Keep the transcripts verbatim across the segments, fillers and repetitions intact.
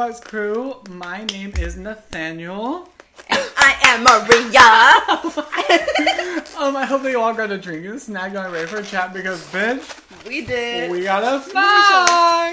Vlogs crew. My name is Nathaniel. And I am Maria. um, I hope they all got a drink and a snack on ready for a chat because, bitch, we did. We got a snack. I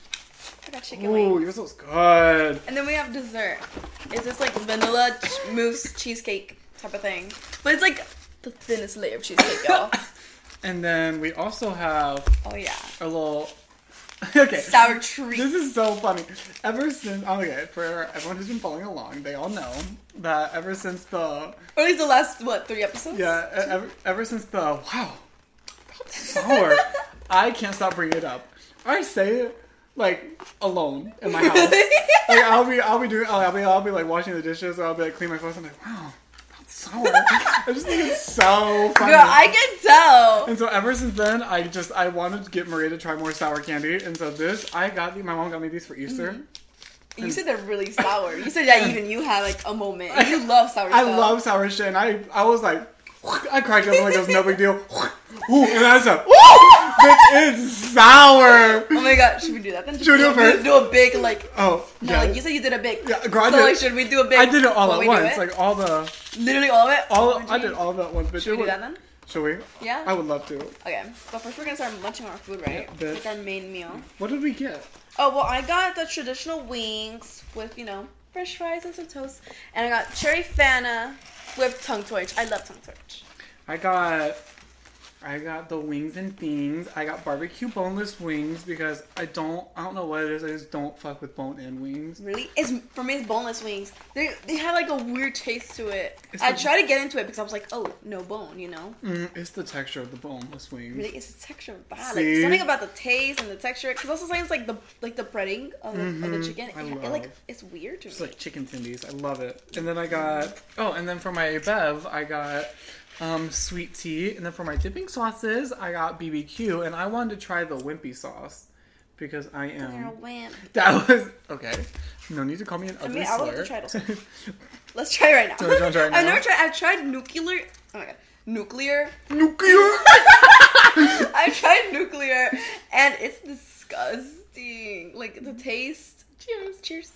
got chicken Ooh, wings. yours looks good. And then we have dessert. It's this like vanilla ch- mousse cheesecake type of thing, but it's like the thinnest layer of cheesecake, y'all. And then we also have Oh yeah, a little. Okay. sour treat. This is so funny. Ever since, oh, okay, for everyone who's been following along, they all know that ever since the, Or at least the last what three episodes. yeah, ever, ever since the wow, that's sour. I can't stop bringing it up. I say it like alone in my house. Like I'll be, I'll be doing, I'll be, I'll be like washing the dishes, or I'll be like cleaning my clothes. I'm like, wow, that's sour. I just think it's so funny. Girl, I can tell. And so ever since then, I just, I wanted to get Maria to try more sour candy. And so this, I got, the, my mom got me these for Easter. Mm-hmm. You said they're really sour. You said that even you had like a moment. And you love sour I stuff. love sour shit. And I, I was like, I cracked up like it was no big deal. Ooh, and I said, ooh, bitch, it's sour. Oh my god, should we do that then? Should we do it first? Do a big like, Oh, no, yeah. like you said you did a big. Yeah, girl, I so did- like should we do a big? I did it all when at we do once. it? Like all the, Literally all of it? all, O M G. I did all of it at once. Bitch, Should we do that then? Should we? Yeah? I would love to. Okay, but first we're gonna start munching our food, right? Yeah, bitch. Like our main meal. What did we get? Oh, well, I got the traditional wings with, you know, fresh fries and some toast. And I got cherry Fanta with tongue torch. I love tongue torch. I got, I got the wings and things. I got barbecue boneless wings because I don't, I don't know what it is. I just don't fuck with bone-in wings. Really? It's for me, it's boneless wings. They they have like a weird taste to it. It's I the- tried to get into it because I was like, oh, no bone, you know? Mm, it's the texture of the boneless wings. Really, it's the texture of that. See? Like something about the taste and the texture. Because also sometimes like the like the breading of, the- of the Mhm. chicken. I It, it, love. like it's weird to It's me. like chicken tendies. I love it. And then I got, oh, and then for my bev, I got um, sweet tea. And then for my dipping sauces, I got B B Q. And I wanted to try the wimpy sauce because I You're a am. wimp. That was, okay. No need to call me an I ugly mean, I would love slur. to try it also. Let's try it right now. Do you wanna try it I've now? never tried. I've tried nuclear. Oh my god, nuclear. Nuclear! I've tried nuclear, and it's disgusting. Like the taste. Cheers. Cheers.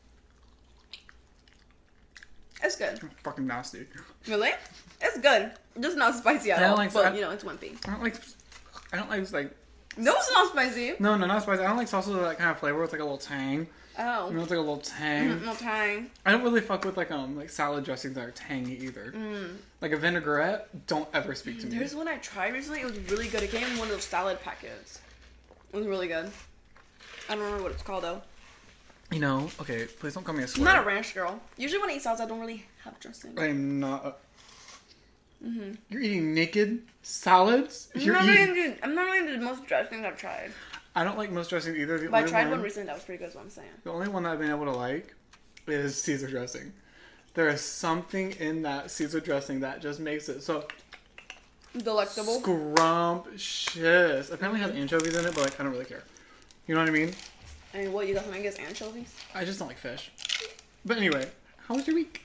It's good. Fucking nasty. Really? It's good. Just not spicy at I don't all. like- but I- you know, it's wimpy. I don't like, I don't like, like, No, it's not spicy. no, no, not spicy. I don't like sauces with that kind of flavor with like a little tang. Oh. You know, it's like a little tang. Mm, no tang. I don't really fuck with like um like salad dressings that are tangy either. Mm. Like a vinaigrette, don't ever speak to me. There's one I tried recently. It was really good. It came in one of those salad packets. It was really good. I don't remember what it's called though. You know, okay, please don't call me a I'm slur. not a ranch girl. Usually when I eat salads, I don't really have dressing. I'm not. A... Mm-hmm. You're eating naked salads. I'm You're not, eating. really into, I'm not really into the most dressings I've tried. I don't like most dressings either. The But I only tried one, one recently that was pretty good, is what I'm saying. The only one that I've been able to like is Caesar dressing. There is something in that Caesar dressing that just makes it so Delectable. scrumptious. Apparently it has anchovies in it, but like I don't really care. You know what I mean? I mean, what, you got something against anchovies? I just don't like fish. But anyway, how was your week?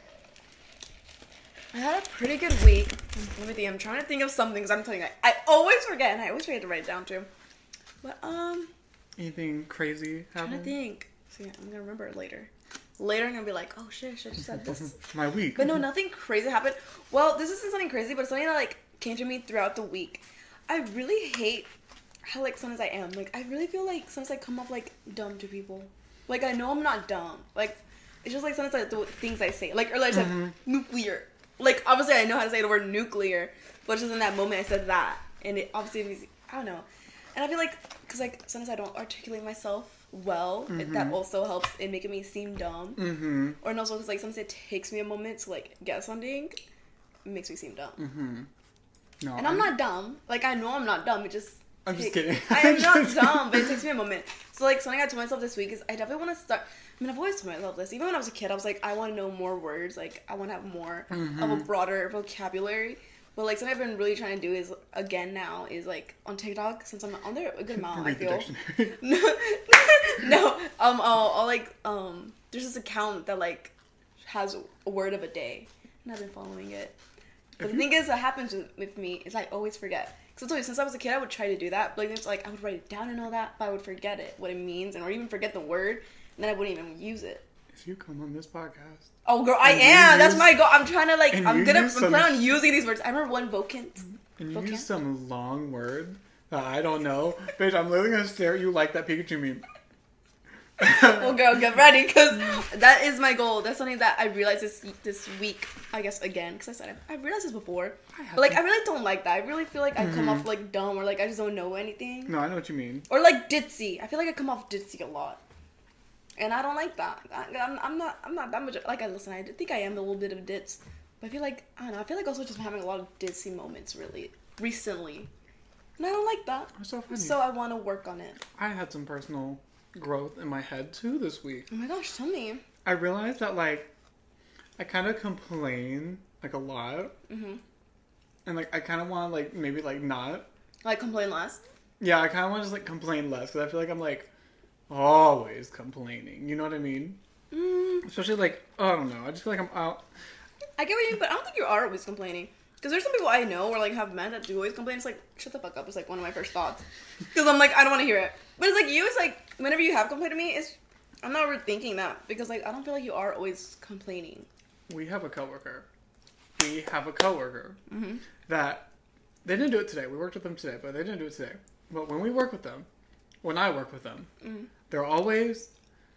I had a pretty good week. Let me think. I'm trying to think of something because I'm telling you, I, I always forget and I always forget to write it down too. But, um, Anything crazy I'm trying to happened? think. So yeah, I'm going to remember it later. Later, I'm going to be like, oh shit, I should have said this. My week. But no, nothing crazy happened. Well, this isn't something crazy, but it's something that, like, came to me throughout the week. I really hate how, like, sometimes I am. Like, I really feel like sometimes I come off, like, dumb to people. Like, I know I'm not dumb. Like, it's just, like, sometimes, like, the things I say. Like, earlier I said, Mm-hmm. nuclear. Like, obviously I know how to say the word nuclear, but just in that moment I said that. And it obviously, was, I don't know. And I feel like, because, like, sometimes I don't articulate myself well. It, Mm-hmm. that also helps in making me seem dumb. Mm-hmm. Or and also because like sometimes it takes me a moment to like get something, it makes me seem dumb. Mm-hmm. No. And I'm not dumb. Like I know I'm not dumb. It just I'm just takes- kidding. I am not Just- dumb, but it takes me a moment. So like something I told myself this week is I definitely want to start. I mean I've always told myself this. Even when I was a kid, I was like I want to know more words. Like I want to have more Mm-hmm. of a broader vocabulary. But like something I've been really trying to do is again now is like on TikTok since I'm on there a good amount. I Read the feel. dictionary. no, no. Um, I'll, I'll like um. There's this account that like has a word of a day, and I've been following it. But If the you- thing is, what happens with, with me is I always forget. Because I told you, since I was a kid, I would try to do that. But like, it's like I would write it down and all that, but I would forget it, what it means, and or even forget the word, and then I wouldn't even use it. If you come on this podcast. Oh, girl, I am. Use, That's my goal. I'm trying to like. I'm gonna. I'm some, planning on using these words. I remember one vocant. And you vocant? use some long word that I don't know, bitch. I'm literally gonna stare at you like that Pikachu meme. Well, girl, get ready, because that is my goal. That's something that I realized this this week, I guess, again, because I said it. I realized this before. But, like, I really don't like that. I really feel like I mm-hmm. come off, like, dumb, or, like, I just don't know anything. No, I know what you mean. Or, like, ditzy. I feel like I come off ditzy a lot. And I don't like that. I, I'm, I'm not I'm not that much, like, I listen, I think I am a little bit of ditz. But I feel like, I don't know, I feel like also just having a lot of ditzy moments, really, recently. And I don't like that. That's so funny. So I want to work on it. I had some personal growth in my head too this week. Oh my gosh, tell me. I realized that like I kind of complain like a lot, mm-hmm. and like I kind of want to like maybe like not like complain less. Yeah, I kind of want to just like complain less because I feel like I'm like always complaining. You know what I mean? Mm. Especially like I don't know. I just feel like I'm out. I get what you mean, but I don't think you are always complaining. Because there's some people I know or like have met that do always complain. It's like, shut the fuck up. It's like one of my first thoughts. Because I'm like, I don't want to hear it. But it's like you, it's like, whenever you have complained to me, it's, I'm not rethinking that. Because like, I don't feel like you are always complaining. We have a coworker. We have a coworker mm-hmm. that, they didn't do it today. We worked with them today, but they didn't do it today. But when we work with them, when I work with them, mm-hmm. they're always,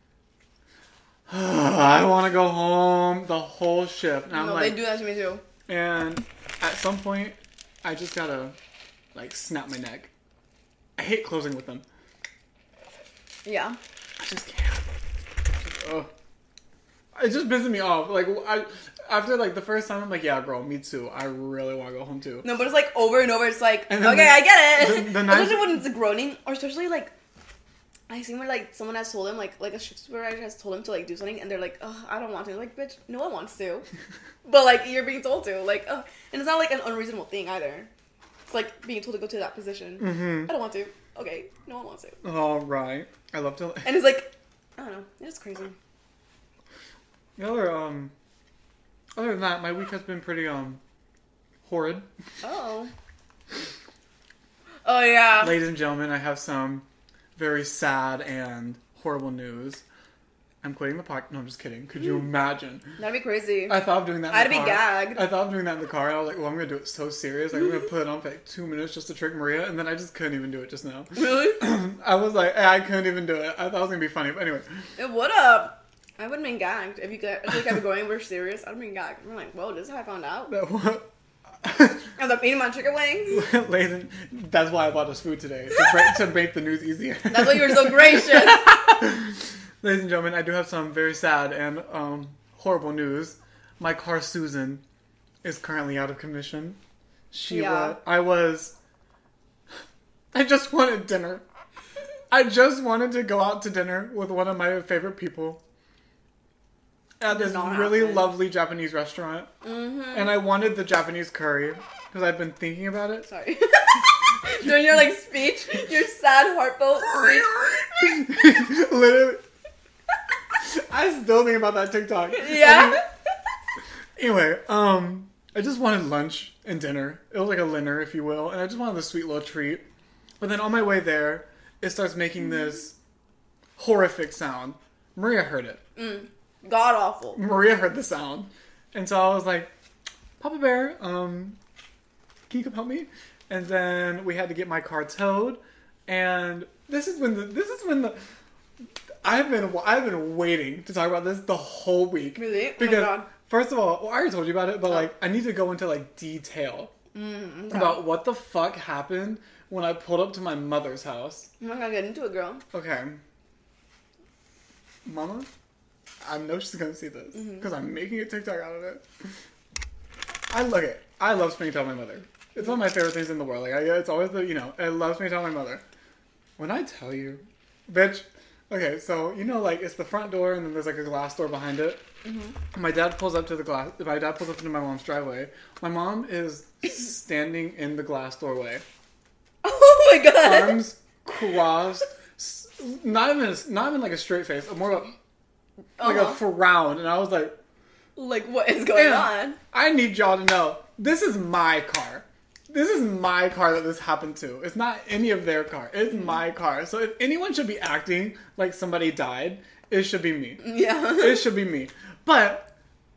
I want to go home the whole shift. And I'm no, like, they do that to me too. And at some point, I just gotta, like, snap my neck. I hate closing with them. Yeah. I just can't. Just, oh. It just pisses me off. Like, I after, like, the first time, I'm like, yeah, girl, me too. I really want to go home, too. No, but it's, like, over and over. It's like, okay, the, I get it. The, the nice... Especially when it's groaning, or especially, like, I seen where, like, someone has told him, like, like a shift supervisor has told him to, like, do something, and they're like, oh, I don't want to. Like, bitch, no one wants to. But, like, you're being told to. Like, oh. And it's not, like, an unreasonable thing, either. It's, like, being told to go to that position. Mm-hmm. I don't want to. Okay, no one wants to. All right. I love to... And it's, like, I don't know. It's crazy. The other, um... Other than that, my week has been pretty, um... horrid. Oh. Oh, yeah. Ladies and gentlemen, I have some... very sad and horrible news. I'm quitting the podcast. No, I'm just kidding. Could you imagine? That'd be crazy. I thought of doing that in I'd the car. I'd be gagged. I thought of doing that in the car, and I was like, well, I'm going to do it so serious. Like, I'm going to put it on for like two minutes just to trick Maria, and then I just couldn't even do it just now. Really? I was like, I couldn't even do it. I thought it was going to be funny, but anyway. It would have. I would have been gagged. If you could, if you kept going, we're serious, I'd have been gagged. I'm like, whoa, this is how I found out. That what? As I'm eating my chicken wings. Ladies, that's why I bought this food today. To, break, to make the news easier. That's why you were so gracious. Ladies and gentlemen, I do have some very sad and um, horrible news. My car, Susan, is currently out of commission. She yeah. was... I was... I just wanted dinner. I just wanted to go out to dinner with one of my favorite people. At this really happen. lovely Japanese restaurant. Mm-hmm. And I wanted the Japanese curry. Because I've been thinking about it. Sorry. During your, like, speech. Your sad, heartfelt speech. Literally. I still think about that TikTok. Yeah. Anyway, um, I just wanted lunch and dinner. It was like a dinner, if you will. And I just wanted a sweet little treat. But then on my way there, it starts making this horrific sound. Maria heard it. Mm. God awful. Maria heard the sound. And so I was like, Papa Bear, um, can you come help me? And then we had to get my car towed. And this is when the, this is when the, I've been, I've been waiting to talk about this the whole week. Really? Because, oh my God. First of all, well, I already told you about it, but oh. like, I need to go into like detail mm, okay. about what the fuck happened when I pulled up to my mother's house. I'm not gonna get into it, girl. Okay. Mama? I know she's gonna see this because mm-hmm. I'm making a TikTok out of it. I look it. I love spending time with my mother. It's one of my favorite things in the world. Like, I, it's always the, you know, I love spending time with my mother. When I tell you, bitch, okay, so, you know, like, it's the front door and then there's like a glass door behind it. Mm-hmm. My dad pulls up to the glass, my dad pulls up into my mom's driveway. My mom is standing in the glass doorway. Oh my God. Arms crossed, not even, not even like a straight face, more of a, like uh-huh. a frown, and I was like, like, what is going on? I need y'all to know, this is my car. This is my car that this happened to. It's not any of their car. It's my car. So if anyone should be acting like somebody died, it should be me. Yeah. It should be me. But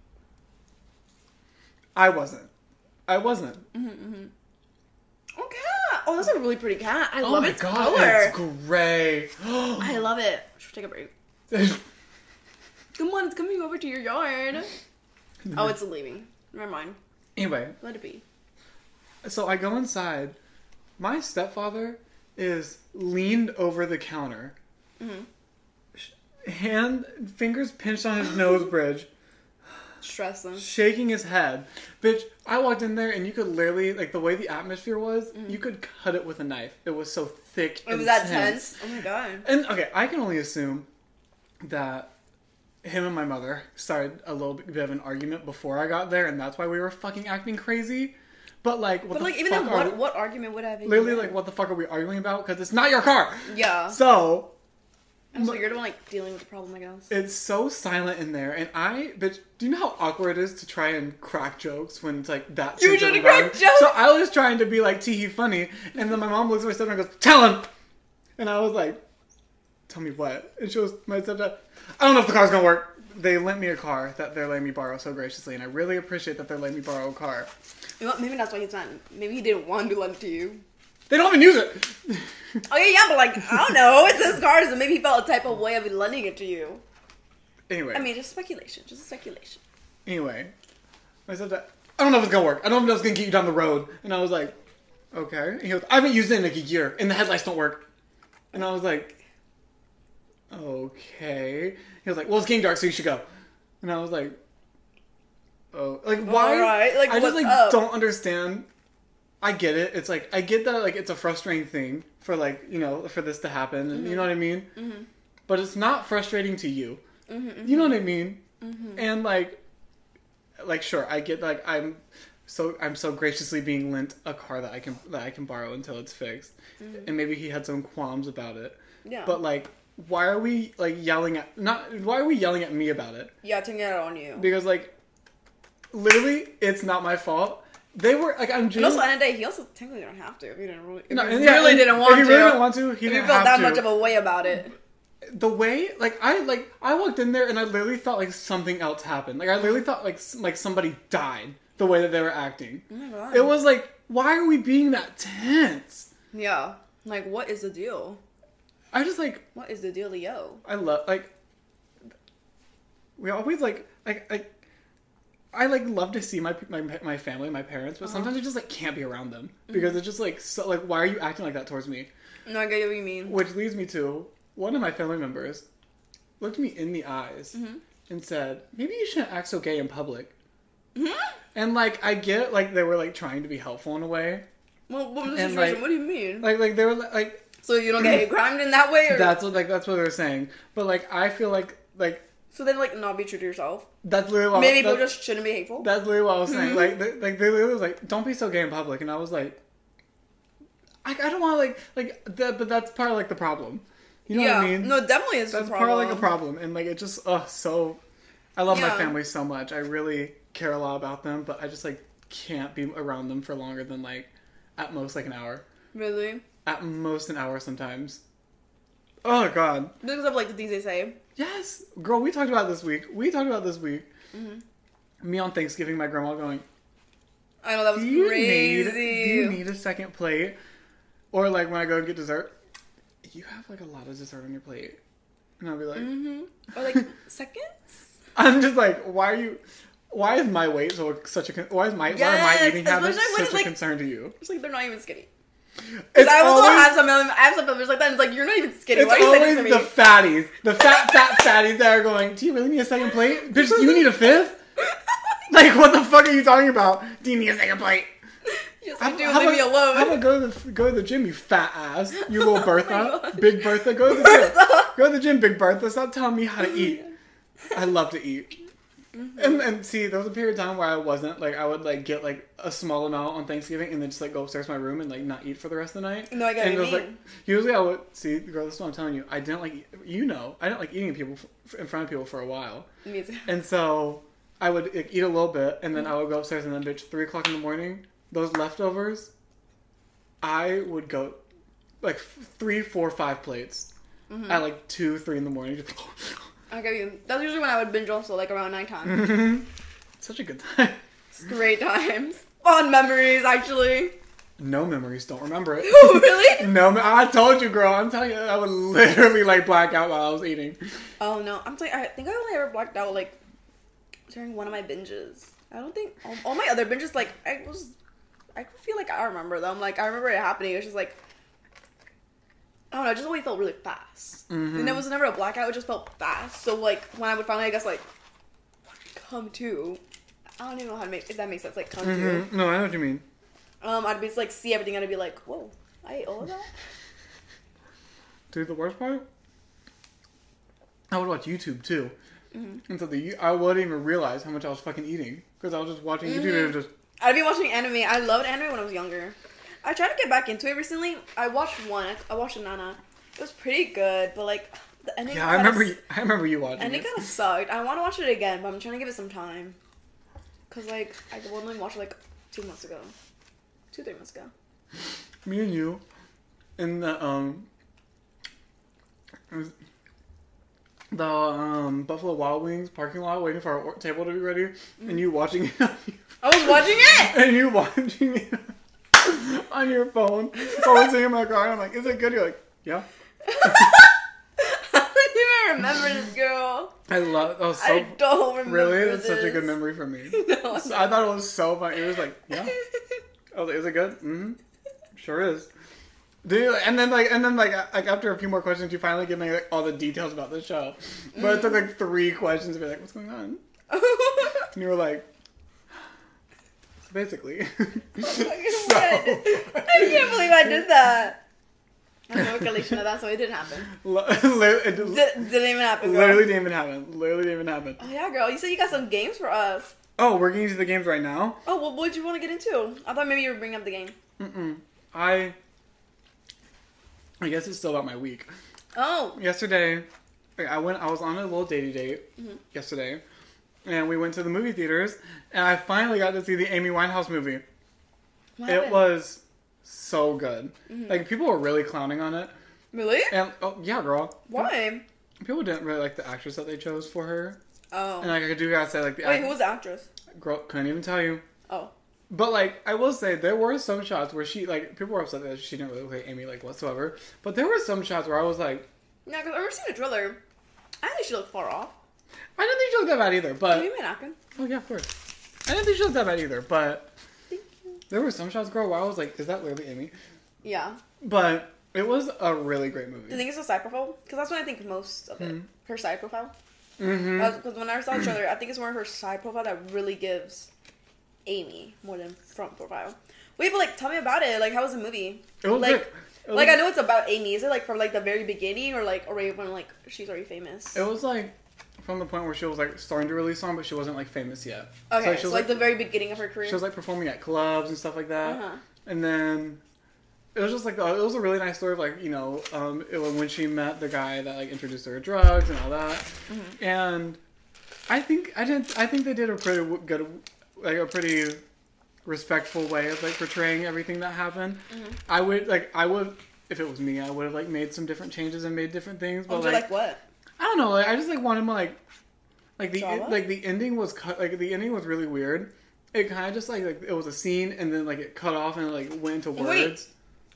I wasn't. I wasn't. Mm-hmm, mm-hmm. Oh, cat. Oh, that's a really pretty cat. I oh love my its God, color. It's great. I love it. Should take a break. Come on, it's coming over to your yard. Oh, it's leaving. Never mind. Anyway. Let it be. So I go inside. My stepfather is leaned over the counter. Mm-hmm. Hand, fingers pinched on his nose bridge. Stressing. Shaking his head. Bitch, I walked in there and you could literally, like the way the atmosphere was, mm-hmm. you could cut it with a knife. It was so thick and It was that tense? Oh my God. And okay, I can only assume that him and my mother started a little bit of an argument before I got there, and that's why we were fucking acting crazy. But like, what but the like, even fuck then, what, we, what argument would have been? literally like, what the fuck are we arguing about? Because it's not your car. Yeah. So. And so you're the one like dealing with the problem, I guess. It's so silent in there, and I, bitch, do you know how awkward it is to try and crack jokes when it's like that? You were trying to crack jokes. So I was trying to be like tee funny, and then my mom looks at my stepdad and goes, "Tell him," and I was like, "Tell me what?" And she was my stepdad. I don't know if the car's gonna work. They lent me a car that they're letting me borrow so graciously, and I really appreciate that they're letting me borrow a car. You know, maybe that's why he's not. Maybe he didn't want to lend it to you. They don't even use it. Okay, yeah, but like, I don't know. It's his car, so maybe he felt a type of way of lending it to you. Anyway. I mean, just speculation. Just speculation. Anyway. I said that, I don't know if it's gonna work. I don't know if it's gonna get you down the road. And I was like, okay. And he goes, I haven't used it in like a year, and the headlights don't work. And I was like, okay. He was like, well, it's getting dark, so you should go. And I was like, oh, like why? Right. Like, I just like up? don't understand. I get it. It's like I get that like it's a frustrating thing for like you know for this to happen, and mm-hmm. you know what I mean. Mm-hmm. But it's not frustrating to you. Mm-hmm. You know what I mean. Mm-hmm. And like, like sure, I get like I'm so I'm so graciously being lent a car that I can that I can borrow until it's fixed, mm-hmm. and maybe he had some qualms about it. Yeah. But like, why are we like yelling at not? Why are we yelling at me about it? Yeah, taking it on you. Because like, literally, it's not my fault. They were like I'm. And also, at the end of the day, he also technically don't have to if he didn't really. If no, he yeah, really didn't want to. If he really didn't want to, he if didn't he felt have that to. much of a way about it. The way, like I like I walked in there and I literally thought like something else happened. Like I literally thought like like somebody died. The way that they were acting. Oh my God. It was like, why are we being that tense? Yeah. Like, what is the deal? I just like. What is the deal, yo? I love like. We always like like like. I like love to see my my my family, my parents, but uh-huh. sometimes I just like can't be around them because mm-hmm. it's just like so like why are you acting like that towards me? No, I get what you mean. Which leads me to one of my family members looked me in the eyes mm-hmm. and said, "Maybe you shouldn't act so gay in public." Mm-hmm. And like I get like they were like trying to be helpful in a way. Well, what was the situation? Like, what do you mean? Like like they were like. So you don't get hate crimed in that way, or that's what like that's what they were saying. But like I feel like like. So then, like, not be true to yourself. That's literally what maybe people just shouldn't be hateful. That's literally what I was saying. Mm-hmm. Like, they, like they literally was like, "Don't be so gay in public," and I was like, "I, I don't want to like like that," but that's part of like the problem. You know yeah. what I mean? No, definitely is. That's the problem. part of like a problem, and like it just oh so. I love yeah. my family so much. I really care a lot about them, but I just like can't be around them for longer than like at most like an hour. Really? At most an hour sometimes. Oh God! Because of like the things they say. Yes, girl. We talked about this week. We talked about this week. Mm-hmm. Me on Thanksgiving, my grandma going. I know that was do you crazy. Need, do you need a second plate? Or like when I go and get dessert, you have like a lot of dessert on your plate, and I'll be like, mm-hmm. Or like seconds. I'm just like, why are you? Why is my weight so such a? Why is my yes, why are my eating habits such a like, concern to you? It's like they're not even skinny. It's I also always, have some I have some members like that and it's like you're not even skinny. It's Why are you always saying the this to me? fatties. The fat, fat fatties that are going, do you really need a second plate? Bitch, do you need a fifth? Like, what the fuck are you talking about? Do you need a second plate? Yes, I do. Leave me about, alone. How about go to the, go to the gym, you fat ass? You little Bertha. Oh Big Bertha. Go to the Bertha. gym. Go to the gym, Big Bertha. Stop telling me how to eat. I love to eat. Mm-hmm. And, and see, there was a period of time where I wasn't, like, I would, like, get, like, a small amount on Thanksgiving and then just, like, go upstairs to my room and, like, not eat for the rest of the night. No, I get and what it you was, mean. like, usually I would, see, girl, this is what I'm telling you, I didn't, like, you know, I didn't like eating people f- in front of people for a while. Me too. And so, I would like, eat a little bit and then I would go upstairs and then, bitch, three o'clock in the morning, those leftovers I would go like three, four, five plates mm-hmm. at like two, three in the morning. I get you. That's usually when I would binge also, like around nighttime. Mm-hmm. Such a good time. It's great times. Fun memories, actually. No memories. Don't remember it. Oh, really? No, I told you, girl. I'm telling you, I would literally like black out while I was eating. Oh no, I'm telling. I think I only ever blacked out like during one of my binges. I don't think all, all my other binges like I was. I feel like I remember them. Like I remember it happening. It was just like I don't know. It just always felt really fast, mm-hmm. and it was never a blackout. It just felt fast. So like when I would finally, I guess like come to, I don't even know how to make if that makes sense. Like come mm-hmm. to. No, I know what you mean. Um, I'd be like see everything, and I'd be like, whoa, I ate all of that. Dude, the worst part, I would watch YouTube too, mm-hmm. and so the I wouldn't even realize how much I was fucking eating because I was just watching mm-hmm. YouTube and it was just. I'd be watching anime. I loved anime when I was younger. I tried to get back into it recently. I watched one. I watched Nana. It was pretty good, but like the ending. Yeah, I remember. You, I remember you watching. And it kind of sucked. I want to watch it again, but I'm trying to give it some time. Cause like I only watched it like two months ago, two three months ago. Me and you, in the um, the um Buffalo Wild Wings parking lot, waiting for our table to be ready, mm-hmm. and you watching it. I was watching it, and you watching it on your phone. I was sitting in my car, and I'm like, "Is it good?" You're like, "Yeah." I don't even remember this girl. I love. That was so. I don't remember. Really, that's this. such a good memory for me. No, so I thought it was so funny. It was like, yeah. I was like, "Is it good?" Mm-hmm. Sure is. Dude, and then like, and then like, like after a few more questions, you finally give me like all the details about the show. But mm. it took like three questions to be like, "What's going on?" And you were like. Basically. Oh, so, I can't believe I did that. I have no recollection of that, so it didn't happen. it did, didn't even happen, girl. Literally didn't even happen. Literally didn't even happen. Oh, yeah, girl. You said you got some games for us. Oh, we're getting into the games right now? Oh, well, what did you want to get into? I thought maybe you were bringing up the game. Mm-mm. I... I guess it's still about my week. Oh. Yesterday, I went. I was on a little datey date mm-hmm. yesterday. And we went to the movie theaters, and I finally got to see the Amy Winehouse movie. What it happened? Was so good. Mm-hmm. Like, people were really clowning on it. Really? And oh, yeah, girl. Why? People didn't really like the actress that they chose for her. Oh. And, like, I do gotta say, like... the Wait, act- who was the actress? Girl, couldn't even tell you. Oh. But, like, I will say, there were some shots where she, like... People were upset that she didn't really look like Amy, like, whatsoever. But there were some shots where I was like... Yeah, because I've never seen a trailer. I think she looked far off. I didn't think she looked that bad either, but... Can you mean Akron? Oh, yeah, of course. I didn't think she looked that bad either, but... There were some shots, girl, where I was like, is that literally Amy? Yeah. But it was a really great movie. Do you think it's a side profile? Because that's what I think most of it. Mm-hmm. Her side profile. Mm-hmm. Because when I saw the trailer, I think it's more her side profile that really gives Amy more than front profile. Wait, but like, tell me about it. Like, how was the movie? It was like, good. It was... like I know it's about Amy. Is it like from like the very beginning, or like already when like she's already famous? It was like from the point where she was like starting to release song, but she wasn't like famous yet. Okay, so, like, she was, so, like, like the very beginning of her career. She was like performing at clubs and stuff like that, uh-huh. and then it was just like it was a really nice story of like you know um, it, when she met the guy that like introduced her to drugs and all that, mm-hmm. and I think I didn't I think they did a pretty good like a pretty respectful way of like portraying everything that happened. Mm-hmm. I would like I would if it was me I would have like made some different changes and made different things. But oh, like, like what? I don't know. Like I just like wanted more like like the Drama? like the ending was cut like the ending was really weird. It kind of just like like it was a scene and then like it cut off and it like went into words. Wait.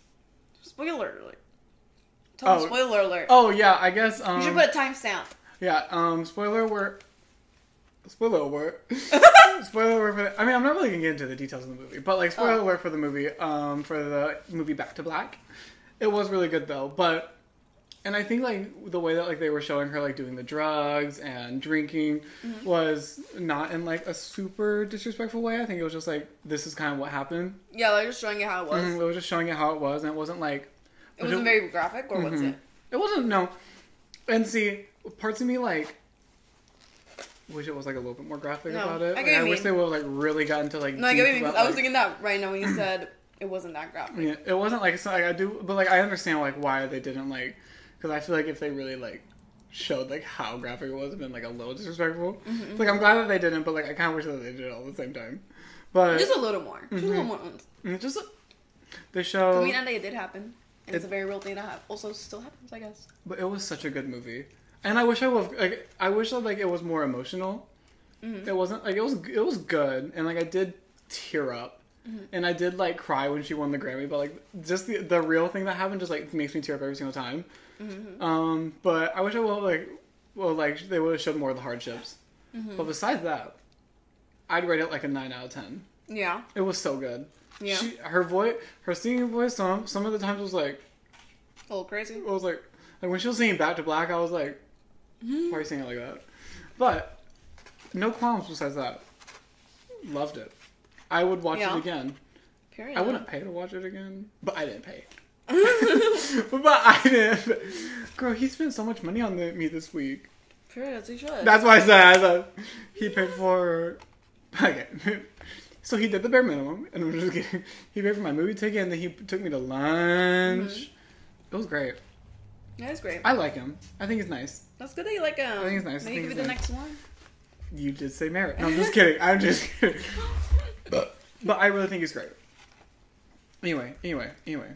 Spoiler alert. Tell oh. me spoiler alert. Oh yeah, I guess um, you should put a timestamp. Yeah. Um. Spoiler alert. Spoiler alert. Spoiler alert for the, I mean, I'm not really gonna get into the details of the movie, but like spoiler oh. alert for the movie. Um. For the movie Back to Black, it was really good though. But and I think like the way that like they were showing her like doing the drugs and drinking mm-hmm. was not in like a super disrespectful way. I think it was just like this is kind of what happened. Yeah, they're just showing you how it was. Mm-hmm. It was just showing it how it was, and it wasn't like it wasn't it, very graphic, or mm-hmm. was it? It wasn't. No. And see, parts of me like wish it was like a little bit more graphic no, about it. I, like, I wish they would like really got into like. No, I get what you mean. About, I was like, thinking that right now when you said it wasn't that graphic. Yeah, it wasn't like so. Like, I do, but like I understand like why they didn't like because I feel like if they really like showed like how graphic it was, it'd been like a little disrespectful. Mm-hmm. Like I'm glad that they didn't, but like I kind of wish that they did it all at the same time. But just a little more, mm-hmm. just a little more. And just. A, The show. I mean, and it did happen. And it, it's a very real thing that ha- also still happens, I guess. But it was such a good movie. And I wish I would like. I wish like it was more emotional. Mm-hmm. It wasn't like it was. It was good, and like I did tear up, mm-hmm. and I did like cry when she won the Grammy. But like just the the real thing that happened just like makes me tear up every single time. Mm-hmm. Um, but I wish I would like. Well, like they would have showed more of the hardships. Mm-hmm. But besides that, I'd rate it like a nine out of ten. Yeah. It was so good. Yeah. She, her voice, her singing voice, some some of the times was like, a little crazy. It was like, like when she was singing Back to Black, I was like, mm-hmm. why are you singing like that? But no qualms besides that. Loved it. I would watch yeah. it again. Period. I wouldn't pay to watch it again, but I didn't pay. But I didn't. Girl, he spent so much money on the, me this week. Period. He should. That's why I said I thought he paid for. Okay. So he did the bare minimum, and I'm just kidding. He paid for my movie ticket, and then he took me to lunch. Mm-hmm. It was great. Yeah, it's great. I like him. I think he's nice. That's good that you like him. I think he's nice. Maybe he could be the nice. next one. You did say Merritt. No, I'm just kidding. I'm just kidding. But, but I really think he's great. Anyway, anyway, anyway.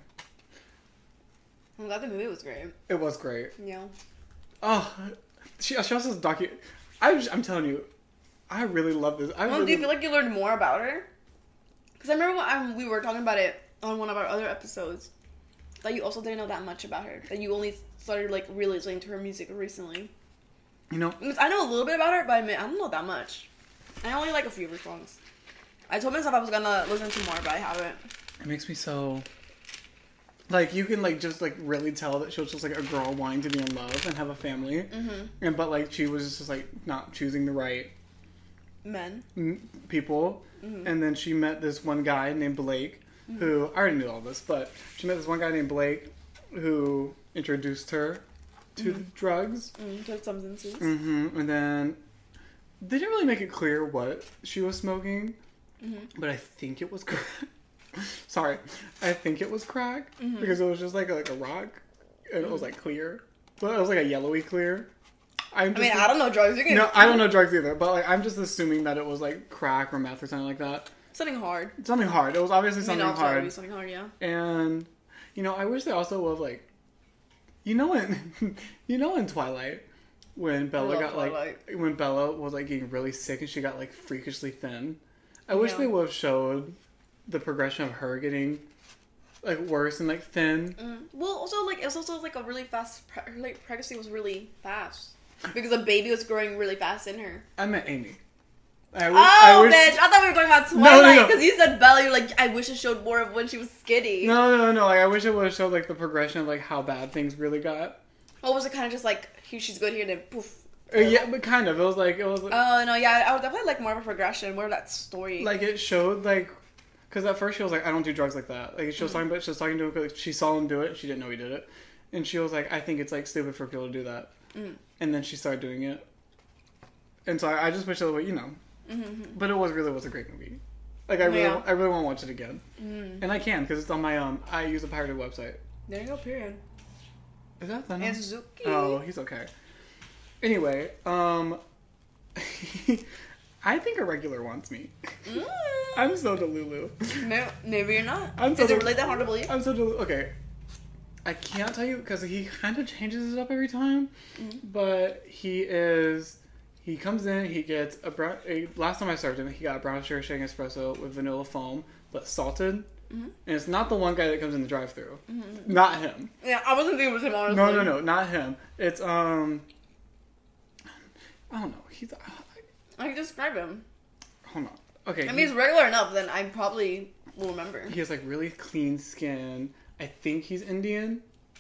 I'm glad the movie was great. It was great. Yeah. Oh, she, she also has a docu. I just, I'm telling you, I really love this. I well, really... do you feel like you learned more about her? Because I remember when um, we were talking about it on one of our other episodes, that you also didn't know that much about her. That you only started like really listening to her music recently. You know, because I know a little bit about her, but I admit I don't know that much. I only like a few of her songs. I told myself I was gonna listen to more, but I haven't. It makes me so. Like, you can, like, just, like, really tell that she was just, like, a girl wanting to be in love and have a family. Mm-hmm. And, but, like, she was just, like, not choosing the right... Men. M- people. Mm-hmm. And then she met this one guy named Blake, mm-hmm. who... I already knew all this, but she met this one guy named Blake who introduced her to mm-hmm. drugs. Mm-hmm. To substances. Mm-hmm. And then... They didn't really make it clear what she was smoking, mm-hmm. but I think it was... Sorry, I think it was crack mm-hmm. because it was just like a, like a rock, and mm-hmm. it was like clear, but it was like a yellowy clear. I'm just, I mean, I don't know drugs. You can... No, I don't know drugs either, but like I'm just assuming that it was like crack or meth or something like that. Something hard. Something hard. It was obviously something I mean, hard. Something hard, yeah. And you know, I wish they also would have like, you know, in you know, in Twilight when Bella got Twilight. like when Bella was like getting really sick and she got like freakishly thin. I wish yeah. they would have showed the progression of her getting like worse and like thin. Mm. Well, also like it was also like a really fast. Pre- her like pregnancy was really fast because the baby was growing really fast in her. I meant Amy. I wish, oh, I wish... bitch! I thought we were talking about Twilight because no, no, no. you said Bella. You're like, I wish it showed more of when she was skinny. No, no, no. Like I wish it would have showed like the progression of like how bad things really got. Or was it kind of just like here she's good here, then poof? Uh, yeah, but kind of. It was like it was. Like, oh no, yeah, I would definitely like more of a progression, more of that story. Like it showed like. Because at first she was like, I don't do drugs like that. Like, she was mm. talking about, she was talking to him, like, she saw him do it, she didn't know he did it. And she was like, I think it's, like, stupid for people to do that. Mm. And then she started doing it. And so I, I just wish that, you know. Mm-hmm. But it was really was a great movie. Like, I really, yeah. I really want to watch it again. Mm. And I can, because it's on my, um, I use a pirated website. There you go, period. Is that the name? Suzuki. Oh, he's okay. Anyway, um... I think a regular wants me. Mm. I'm so delulu. No, maybe you're not. I'm so Is it really that hard to believe? I'm so delulu. Okay. I can't tell you because he kind of changes it up every time. Mm-hmm. But he is... He comes in, he gets a brown... A, last time I served him, he got a brown sugar shaken espresso with vanilla foam, but salted. Mm-hmm. And it's not the one guy that comes in the drive-thru. Mm-hmm. Not him. Yeah, I wasn't thinking it was him, honestly. No, no, no. Not him. It's, um... I don't know. He's... I can describe him. Hold on. Okay. I mean, he's regular enough, then I probably will remember. He has, like, really clean skin. I think he's Indian.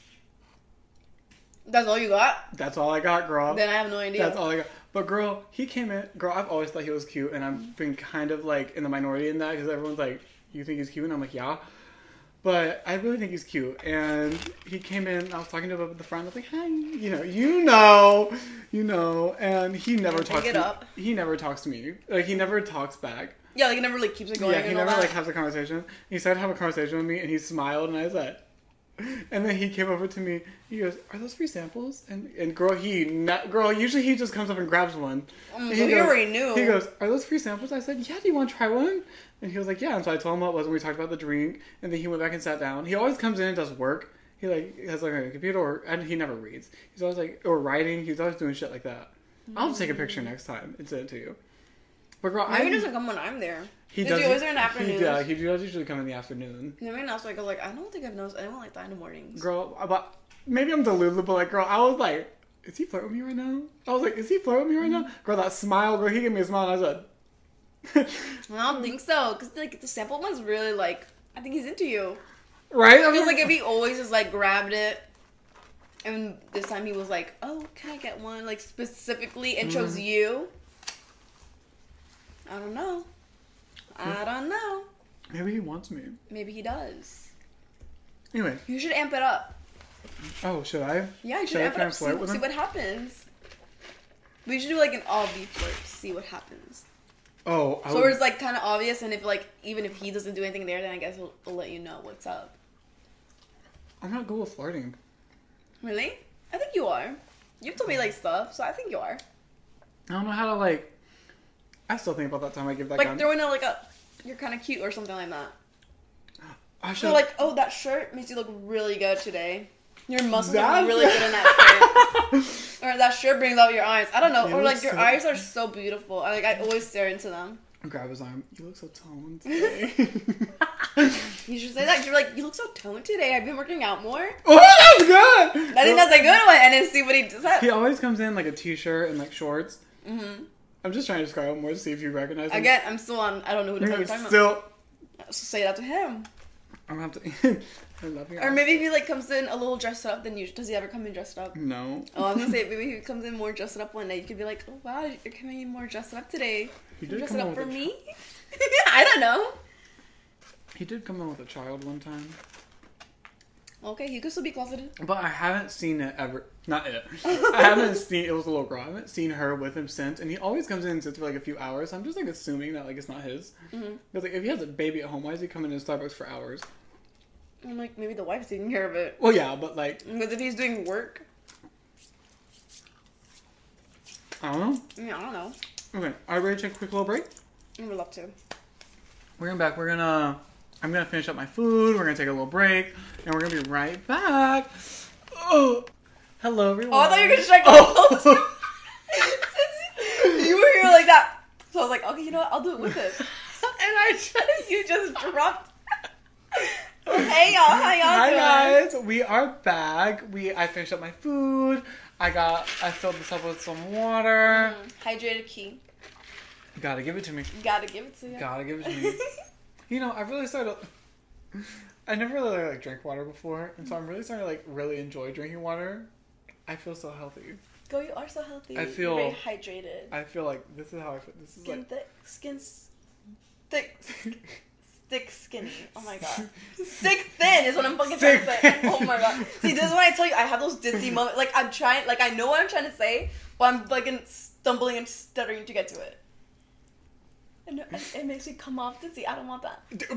That's all you got? That's all I got, girl. Then I have no idea. That's all I got. But, girl, he came in. Girl, I've always thought he was cute, and I've been kind of, like, in the minority in that, because everyone's like, you think he's cute? And I'm like, yeah. But I really think he's cute. And he came in, I was talking to him at the front, I was like, hi, you know, you know, you know. And he never yeah, talks to up. me. He never talks to me. Like, he never talks back. Yeah, like, he never, like, keeps it going. Yeah, he never, like, has a conversation. He started to have a conversation with me, and he smiled, and I said, And then he came over to me. He goes, "Are those free samples?" And and girl, he not, girl. Usually he just comes up and grabs one. Um, he so goes, you already knew. He goes, "Are those free samples?" I said, "Yeah. Do you want to try one?" And he was like, "Yeah." And so I told him what it was, and we talked about the drink. And then he went back and sat down. He always comes in and does work. He like has like a computer, or, and he never reads. He's always like or writing. He's always doing shit like that. Mm. I'll just take a picture next time and send it to you. But girl, Maybe I, he doesn't come when I'm there. He Did does. you always there in the afternoon? Yeah, he does usually come in the afternoon. Maybe else like like I don't think I've noticed anyone like that in the mornings. Girl, but maybe I'm delulu, but like, girl, I was like, is he flirting with me right now? I was like, is he flirting with me right now? Girl, that smile, girl, he gave me a smile, and I said, I don't think so, cause like the sample one's really like, I think he's into you. right? It feels like if he always just like grabbed it, and this time he was like, oh, can I get one? Like specifically and chose mm. you. I don't know. I don't know. Maybe he wants me. Maybe he does. Anyway. You should amp it up. Oh, should I? Yeah, you should, should amp I it up. See, see what happens. We should do like an all-B flirt. See what happens. Oh, I so would... it's like kind of obvious, and if like even if he doesn't do anything there, then I guess we'll, we'll let you know what's up. I'm not good with flirting. Really? I think you are. You've told me like stuff, so I think you are. I don't know how to like. I still think about that time I give that like guy. throwing out like a, you're kind of cute or something like that. I should. So like, oh, that shirt makes you look really good today. Your muscles That... are really good in that shirt. Or that shirt brings out your eyes. I don't know. You or like your so... eyes are so beautiful. I like I always stare into them. Grab his arm. You look so toned today. You should say that. You're like, you look so toned today. I've been working out more. Oh, that's good. I think that's a good one. And then see what he does. He always comes in like a t-shirt and like shorts. Mm-hmm. I'm just trying to describe him more to see if you recognize him. Again, I'm still on. I don't know who the fuck you're talking still... about. So say that to him. I'm gonna have to. I love you. Or maybe if he like comes in a little dressed up, then you does he ever come in dressed up? No. Oh, I'm gonna say maybe he comes in more dressed up one day. You could be like, oh wow, you're coming in more dressed up today. He did dressed come up in for with me. I don't know. He did come in with a child one time. Okay, he could still be closeted. But I haven't seen it ever. Not it. I haven't seen. It was a little girl. I haven't seen her with him since, and he always comes in and sits for like a few hours. So I'm just like assuming that like it's not his. Mm-hmm. Because like if he has a baby at home, why is he coming to Starbucks for hours? I'm like, maybe the wife's taking care of it. Well, yeah, but like... Because if he's doing work... I don't know. Yeah, I don't know. Okay, are you ready to take a quick little break? I would love to. We're going back. We're gonna... I'm gonna finish up my food. We're gonna take a little break. And we're gonna be right back. Oh! Hello, everyone. Oh, I thought you were gonna strike oh. You were here like that. So I was like, okay, you know what? I'll do it with it. And I just... You just dropped... Well, hey y'all, how y'all Hi doing? guys, we are back. We I finished up my food. I got I filled this up with some water. Mm, hydrated key. Gotta give it to me. Gotta give it to you. Gotta give it to me. You know, I really started. I never really like drank water before, and so I'm really starting to like really enjoy drinking water. I feel so healthy. Go, you are so healthy. I feel You're very hydrated. I feel like this is how I feel. This is skin like thick, skin thick. Thick skinny. Oh my god. Thick thin is what I'm fucking trying to say. Oh my god. See, this is when I tell you I have those dizzy moments. Like I'm trying, like I know what I'm trying to say, but I'm like stumbling and stuttering to get to it. And it, it makes me come off dizzy. I don't want that. Give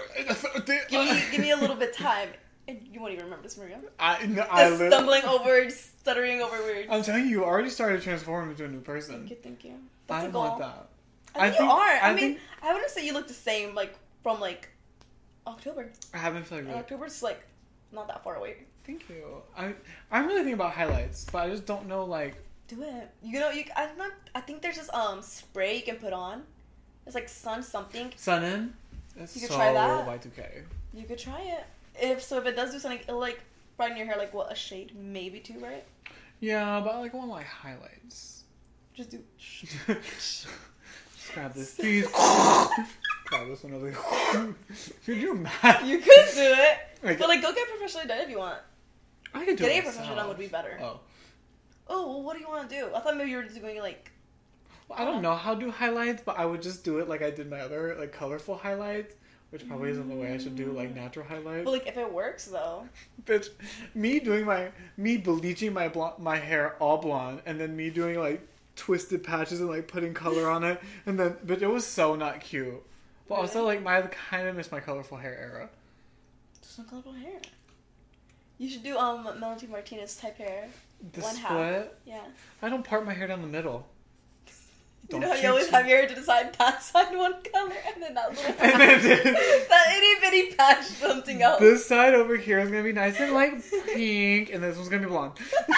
me, give me a little bit time. And you won't even remember this, Maria. I, no, I Just stumbling over, stuttering over words. I'm telling you, you already started transforming into a new person. Thank you, thank you. That's I a goal. want that. I think, I think you are. I, I mean, think... I wouldn't say you look the same, like, from, like, October. I haven't felt like and October's, like, not that far away. Thank you. I I'm really thinking about highlights, but I just don't know, like... Do it. You know, you I not. I think there's this um spray you can put on. It's like sun something. Sun in? That's you could so try that. Y two K. You could try it. If so, if it does do something, it'll, like, brighten your hair, like, what, a shade? Maybe two, right? Yeah, but, like, I want, like, highlights. Just do... Just grab this piece. Grab this one over there. Could you imagine? You could do it. Like, but, like, go get professionally done if you want. I could do Getting it a professional done would be better. Oh. Oh, well, what do you want to do? I thought maybe you were just going, like... Well, I don't know how to do highlights, but I would just do it like I did my other, like, colorful highlights. Which probably isn't the way I should do, like, natural highlights. But, like, if it works, though. Bitch, me doing my... Me bleaching my blonde, my hair all blonde, and then me doing, like, twisted patches and, like, putting color on it. And then... But it was so not cute. But really? Also, like, my... I kind of miss my colorful hair era. Just some colorful hair. You should do um Melanie Martinez type hair. The One split? half. Yeah. I don't part my hair down the middle. You know how you always have your hair to the side, patch side one color, and then that little and then that itty bitty patch something else. This side over here is gonna be nice and like pink, and this one's gonna be blonde.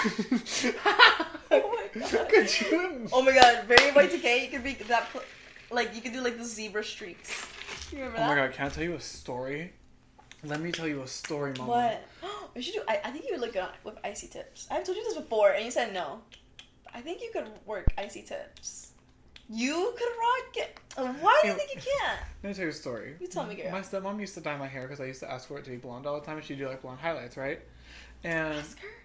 Oh my god. Could you? Oh my god, very Y two K. You could be that, pl- like you could do like the zebra streaks. You remember that? Oh my god, can I tell you a story? Let me tell you a story, Mama. What? We should do. I, I think you would look good with icy tips. I've told you this before, and you said no. I think you could work icy tips. You could rock it. Why do you think you can't? Let me tell you a story. You tell me, girl. My stepmom used to dye my hair because I used to ask for it to be blonde all the time, and she'd do like blonde highlights, right? And Ask her?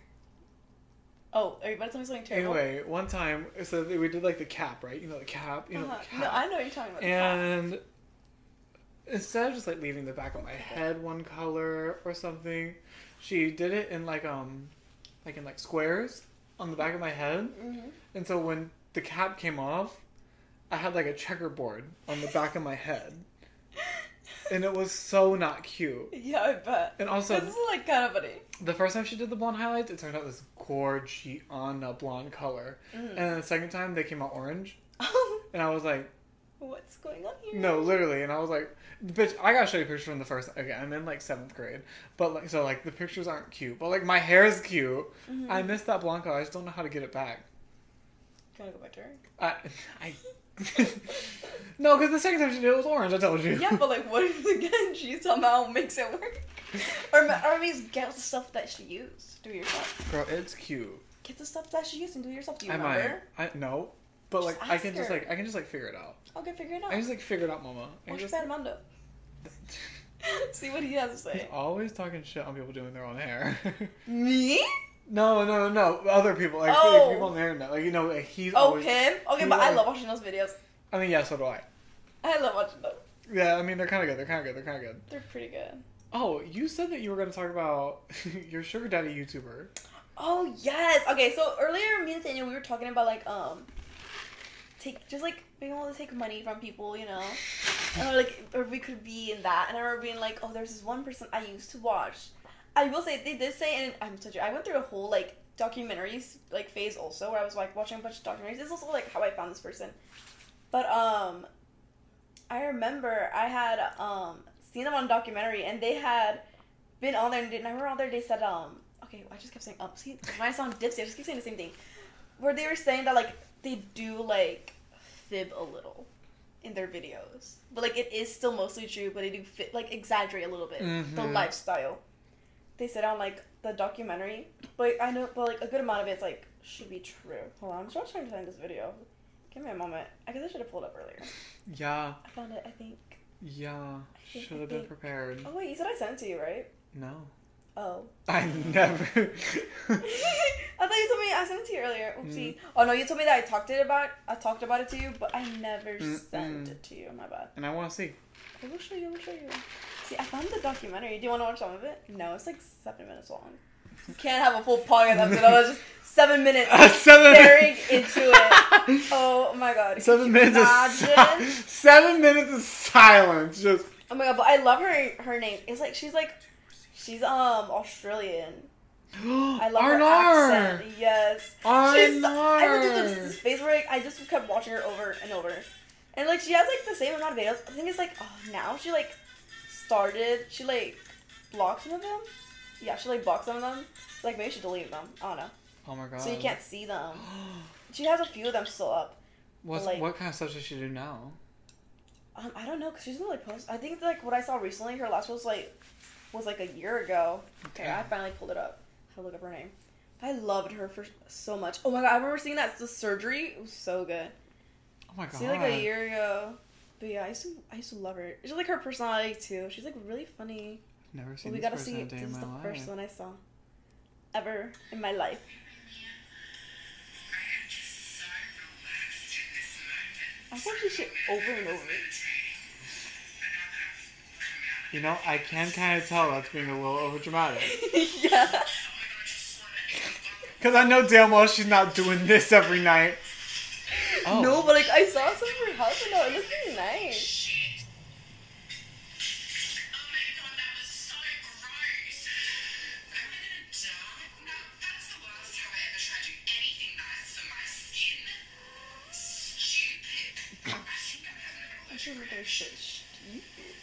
Oh, are you about to tell me something terrible? anyway, one time, so we did like the cap, right? You know the cap. You know Uh-huh. the cap. No, I know what you're talking about. And instead of just like leaving the back of my head one color or something, she did it in like um, like in like squares on the back of my head. Mm-hmm. And so when the cap came off, I had like a checkerboard on the back of my head. And it was so not cute. Yeah, I bet. And also, this is like kind of funny. The first time she did the blonde highlights, it turned out this gorgeous blonde color. Mm. And then the second time, they came out orange. And I was like, what's going on here? no, literally. And I was like, bitch, I gotta show you a picture from the first, okay, I'm in like seventh grade. But like, so like the pictures aren't cute. But like my hair is cute. Mm-hmm. I miss that blonde color. I just don't know how to get it back. Can I go back to her? I, I no, because the second time she did it was orange, I told you. Yeah, but like, what if again she somehow makes it work? Or, or at least get the stuff that she used. Do it yourself. Girl, it's cute. Get the stuff that she used and do it yourself. Do you I remember? might. I no. But like Just I ask can just her. like I can just like figure it out. Okay, figure it out. I can just like figure it out, Mama. I Watch just, Bad Mondo. See what he has to say. He's always talking shit on people doing their own hair. Me? No, no, no, no. Other people, like, Oh. like people on the internet, like you know, like, he's Oh, always. him? Okay, he's but I always- love watching those videos. I mean, yeah, so do I. I love watching them. Yeah, I mean, they're kind of good. They're kind of good. They're kind of good. They're pretty good. Oh, you said that you were going to talk about your sugar daddy YouTuber. Oh yes. Okay, so earlier me and Daniel we were talking about like um take just like being able to take money from people, you know. Or like or we could be in that. And I remember being like, oh, there's this one person I used to watch. I will say they did say, and I'm such a, I went through a whole like documentaries like phase also where I was like watching a bunch of documentaries. This is also like how I found this person. But um I remember I had um seen them on a documentary and they had been on there and I remember on there they said um okay, I just kept saying um see when I saw Dipsy I just keep saying the same thing. Where they were saying that like they do like fib a little in their videos. But like it is still mostly true, but they do fit like exaggerate a little bit Mm-hmm. the lifestyle. They said on like the documentary. But I know but like a good amount of it's like should be true. Hold on, I'm just trying to find this video. Give me a moment. I guess I should have pulled up earlier. Yeah. I found it, I think. Yeah. think- Should I have been think- prepared. Oh wait, you said I sent it to you, right? No. Oh. I never. I thought you told me I sent it to you earlier. Oopsie. Mm. Oh no, you told me that I talked it about I talked about it to you, but I never Mm-mm. sent it to you. My bad. And I want to see. I will show you. I will show you. See, I found the documentary. Do you want to watch some of it? No, it's like seven minutes long. You can't have a full podcast episode. I was just seven minutes seven staring into it. Oh my god. Seven Could you minutes of imagine? si- seven minutes of silence. Just Oh my god, but I love her. Her name. It's like she's like she's um Australian. I love her Arnar. accent. Yes. She's, I would do this, Arnar. this phase where like, I just kept watching her over and over, and like she has like the same amount of videos. I think it's like oh now she like started she like blocked some of them. Yeah, she like blocked some of them. Like maybe she deleted them. I don't know. Oh my god. So you can't see them. She has a few of them still up. What's, like- what kind of stuff does she do now? Um, I don't know because she's not like post. I think like what I saw recently, her last post like was like a year ago. Okay, I Damn. finally pulled it up. I look up her name. I loved her for so much. Oh my god, I remember seeing that the surgery. It was so good. Oh my god. See, like a year ago. But yeah, I used to I used to love her. It's just like her personality too. She's like really funny. Never But seen we this gotta person see. a day This in is my the life. first one I saw ever in my life. I watched this shit over and over. You know, I can kind of tell that's being a little overdramatic. Yeah. Because I know damn well she's not doing this every night. Oh. No, but like I saw some of her house and it looked really nice. she looked like shit. Stupid.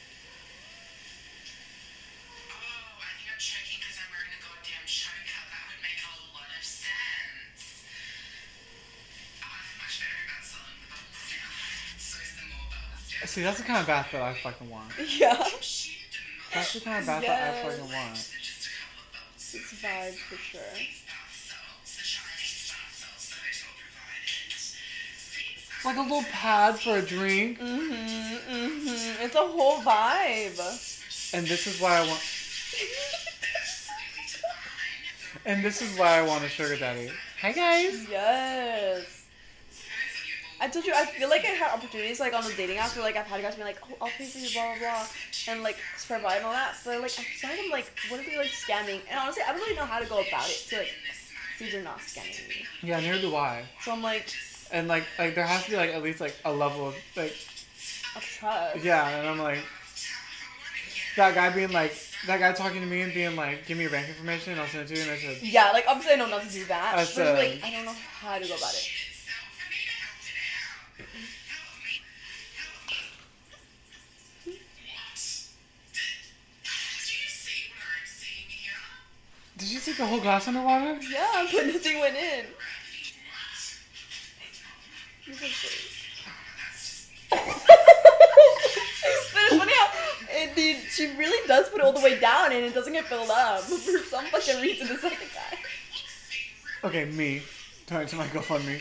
Oh, and you're checking because I'm wearing a goddamn choker. That would make a lot of sense. Oh, I feel much better about selling the bubbles now. So some more bubbles down. See, that's the kind of bath that I fucking want. Yeah. That's the kind of bath Yes. that I fucking want. Just a couple of bubbles. It's vibes for sure. These bath salts, the Chinese bath salts the hotel provided. These Like a little pad for a drink. Mm-hmm, mm-hmm. It's a whole vibe. And this is why I want. And this is why I want a sugar daddy. Hi guys. Yes. I told you, I feel like I had opportunities like on the dating apps where like I've had guys be like, oh, I'll pay for you, blah blah blah, and like provide and all that. But like some of them like, what if they're like scamming? And honestly, I don't really know how to go about it to like see they're not scamming me. Yeah, neither do I. So I'm like, And like, like there has to be like at least like a level of like, of trust. yeah. And I'm like, that guy being like, that guy talking to me and being like, give me your bank information and I'll send it to you. And I said, Yeah, like obviously I know not to do that. I But it's said- like I don't know how to go about it. did you take the whole glass underwater? Yeah, but nothing went in. You're so silly. But it's funny how it, dude, she really does put it all the way down and it doesn't get filled up. For some fucking reason, the second guy. Okay, me. Turn to my GoFundMe.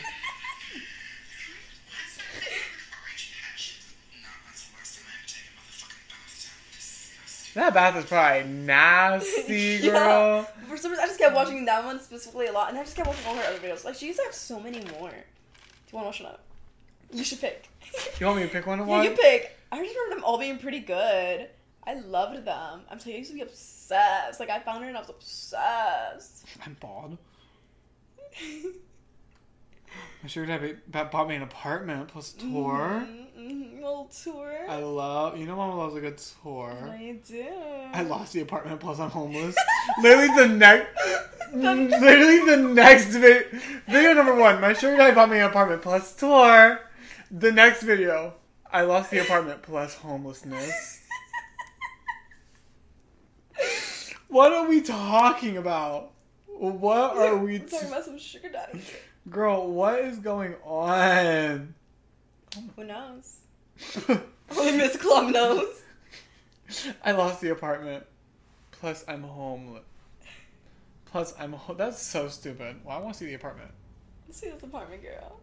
That bath is probably nasty, Yeah. girl. For some reason, I just kept watching that one specifically a lot, and I just kept watching all her other videos. Like, she used to have so many more. Do you want to watch one up? You should pick. You want me to pick one of Yeah, one? you pick. I just remember them all being pretty good. I loved them. I'm telling you, I used to be obsessed. Like, I found her and I was obsessed. I'm bald. My sugar daddy that bought me an apartment plus tour. Mm-hmm, mm-hmm. Little tour. I love, you know, Mama loves a good tour. I do. I lost the apartment plus I'm homeless. Literally the next, literally the next video, video number one. My sugar daddy bought me an apartment plus tour. The next video, I lost the apartment plus homelessness. What are we talking about? What are we We're talking t- about some sugar daddy shit. Girl, what is going on? Who knows? Only Miss Clum knows. I lost the apartment. Plus, I'm homeless. Plus, I'm ho- that's so stupid. Well, I want to see the apartment. Let's see this apartment, girl.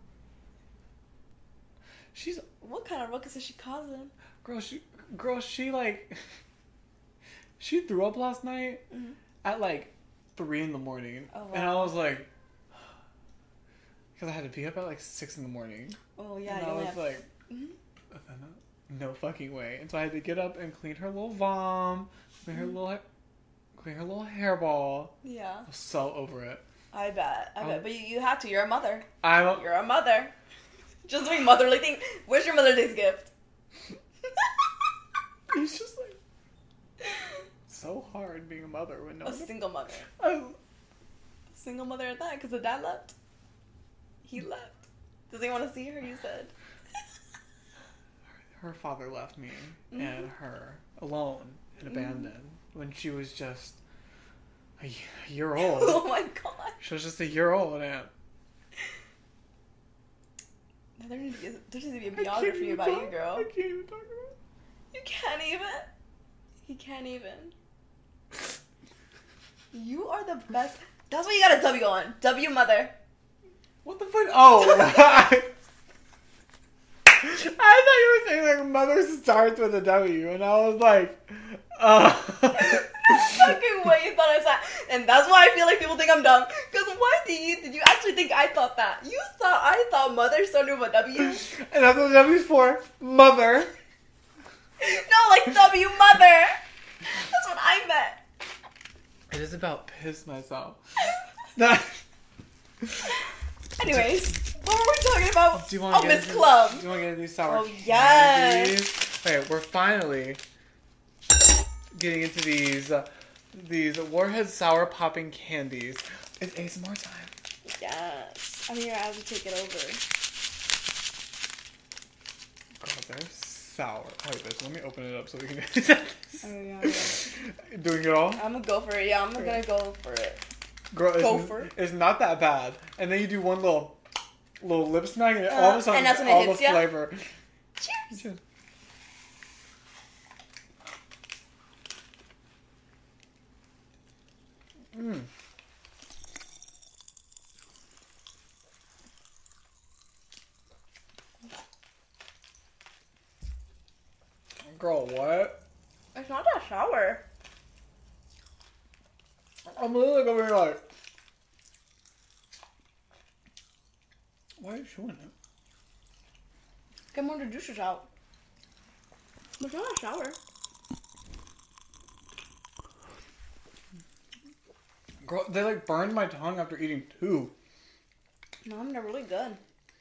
She's What kind of ruckus is she causing? girl. She girl. She like she threw up last night Mm-hmm. at like three in the morning, Oh, wow. and I was like, because I had to be up at like six in the morning. Oh, yeah. and You I only was have... like, Mhm. no fucking way. And so I had to get up and clean her little vom, clean her Mhm. little, clean her little hairball. Yeah. I was so over it. I bet. I Um, bet. But you, you have to. You're a mother. I'm a, You're a mother. Just doing motherly thing. Where's your Mother's Day gift? it's just like so hard being a mother when no A one. single mother. I, A single mother at that, because the dad left. He left. Does he want to see her? You said. her father left me Mhm. and her alone and Mhm. abandoned when she was just a y- a year old. Oh my god. She was just a year old, and No, there needs to be, there needs to be a I can't biography even about talk- you, girl. I can't even talk about it. You can't even. He can't even. You are the best. That's what you got a W on. W mother. What the fuck? Oh, I, I thought you were saying like mother starts with a W, and I was like, uh. Fucking way you thought I said. And that's why I feel like people think I'm dumb. Because why do you, did you actually think I thought that? You thought I thought mother started with a W? And that's what W's for, mother. No, like W mother. That's what I meant. I just about pissed myself. Anyways, what were we talking about? Do you want to Oh, get Miss into, Club. Do you want to get into these sour Oh, yes. candies? Okay, we're finally getting into these uh, these Warhead sour popping candies. It's A S M R time. Yes. I mean, I have to take it over. Girl, they're sour. Wait, this. Let me open it up so we can get this. Oh, yeah, yeah. Doing it all? I'm gonna go for it. Yeah, I'm gonna go for it. Girl, Go it's, for it. it's not that bad. And then you do one little little lip smack and all of a sudden and that's when it all hits the ya? flavor. Cheers. Cheers. Mm. Girl, what? It's not that sour. I'm literally over here like, why are you showing it? Get more of the juices out. But it's not that sour. Girl, they like burned my tongue after eating two. No, they're really good.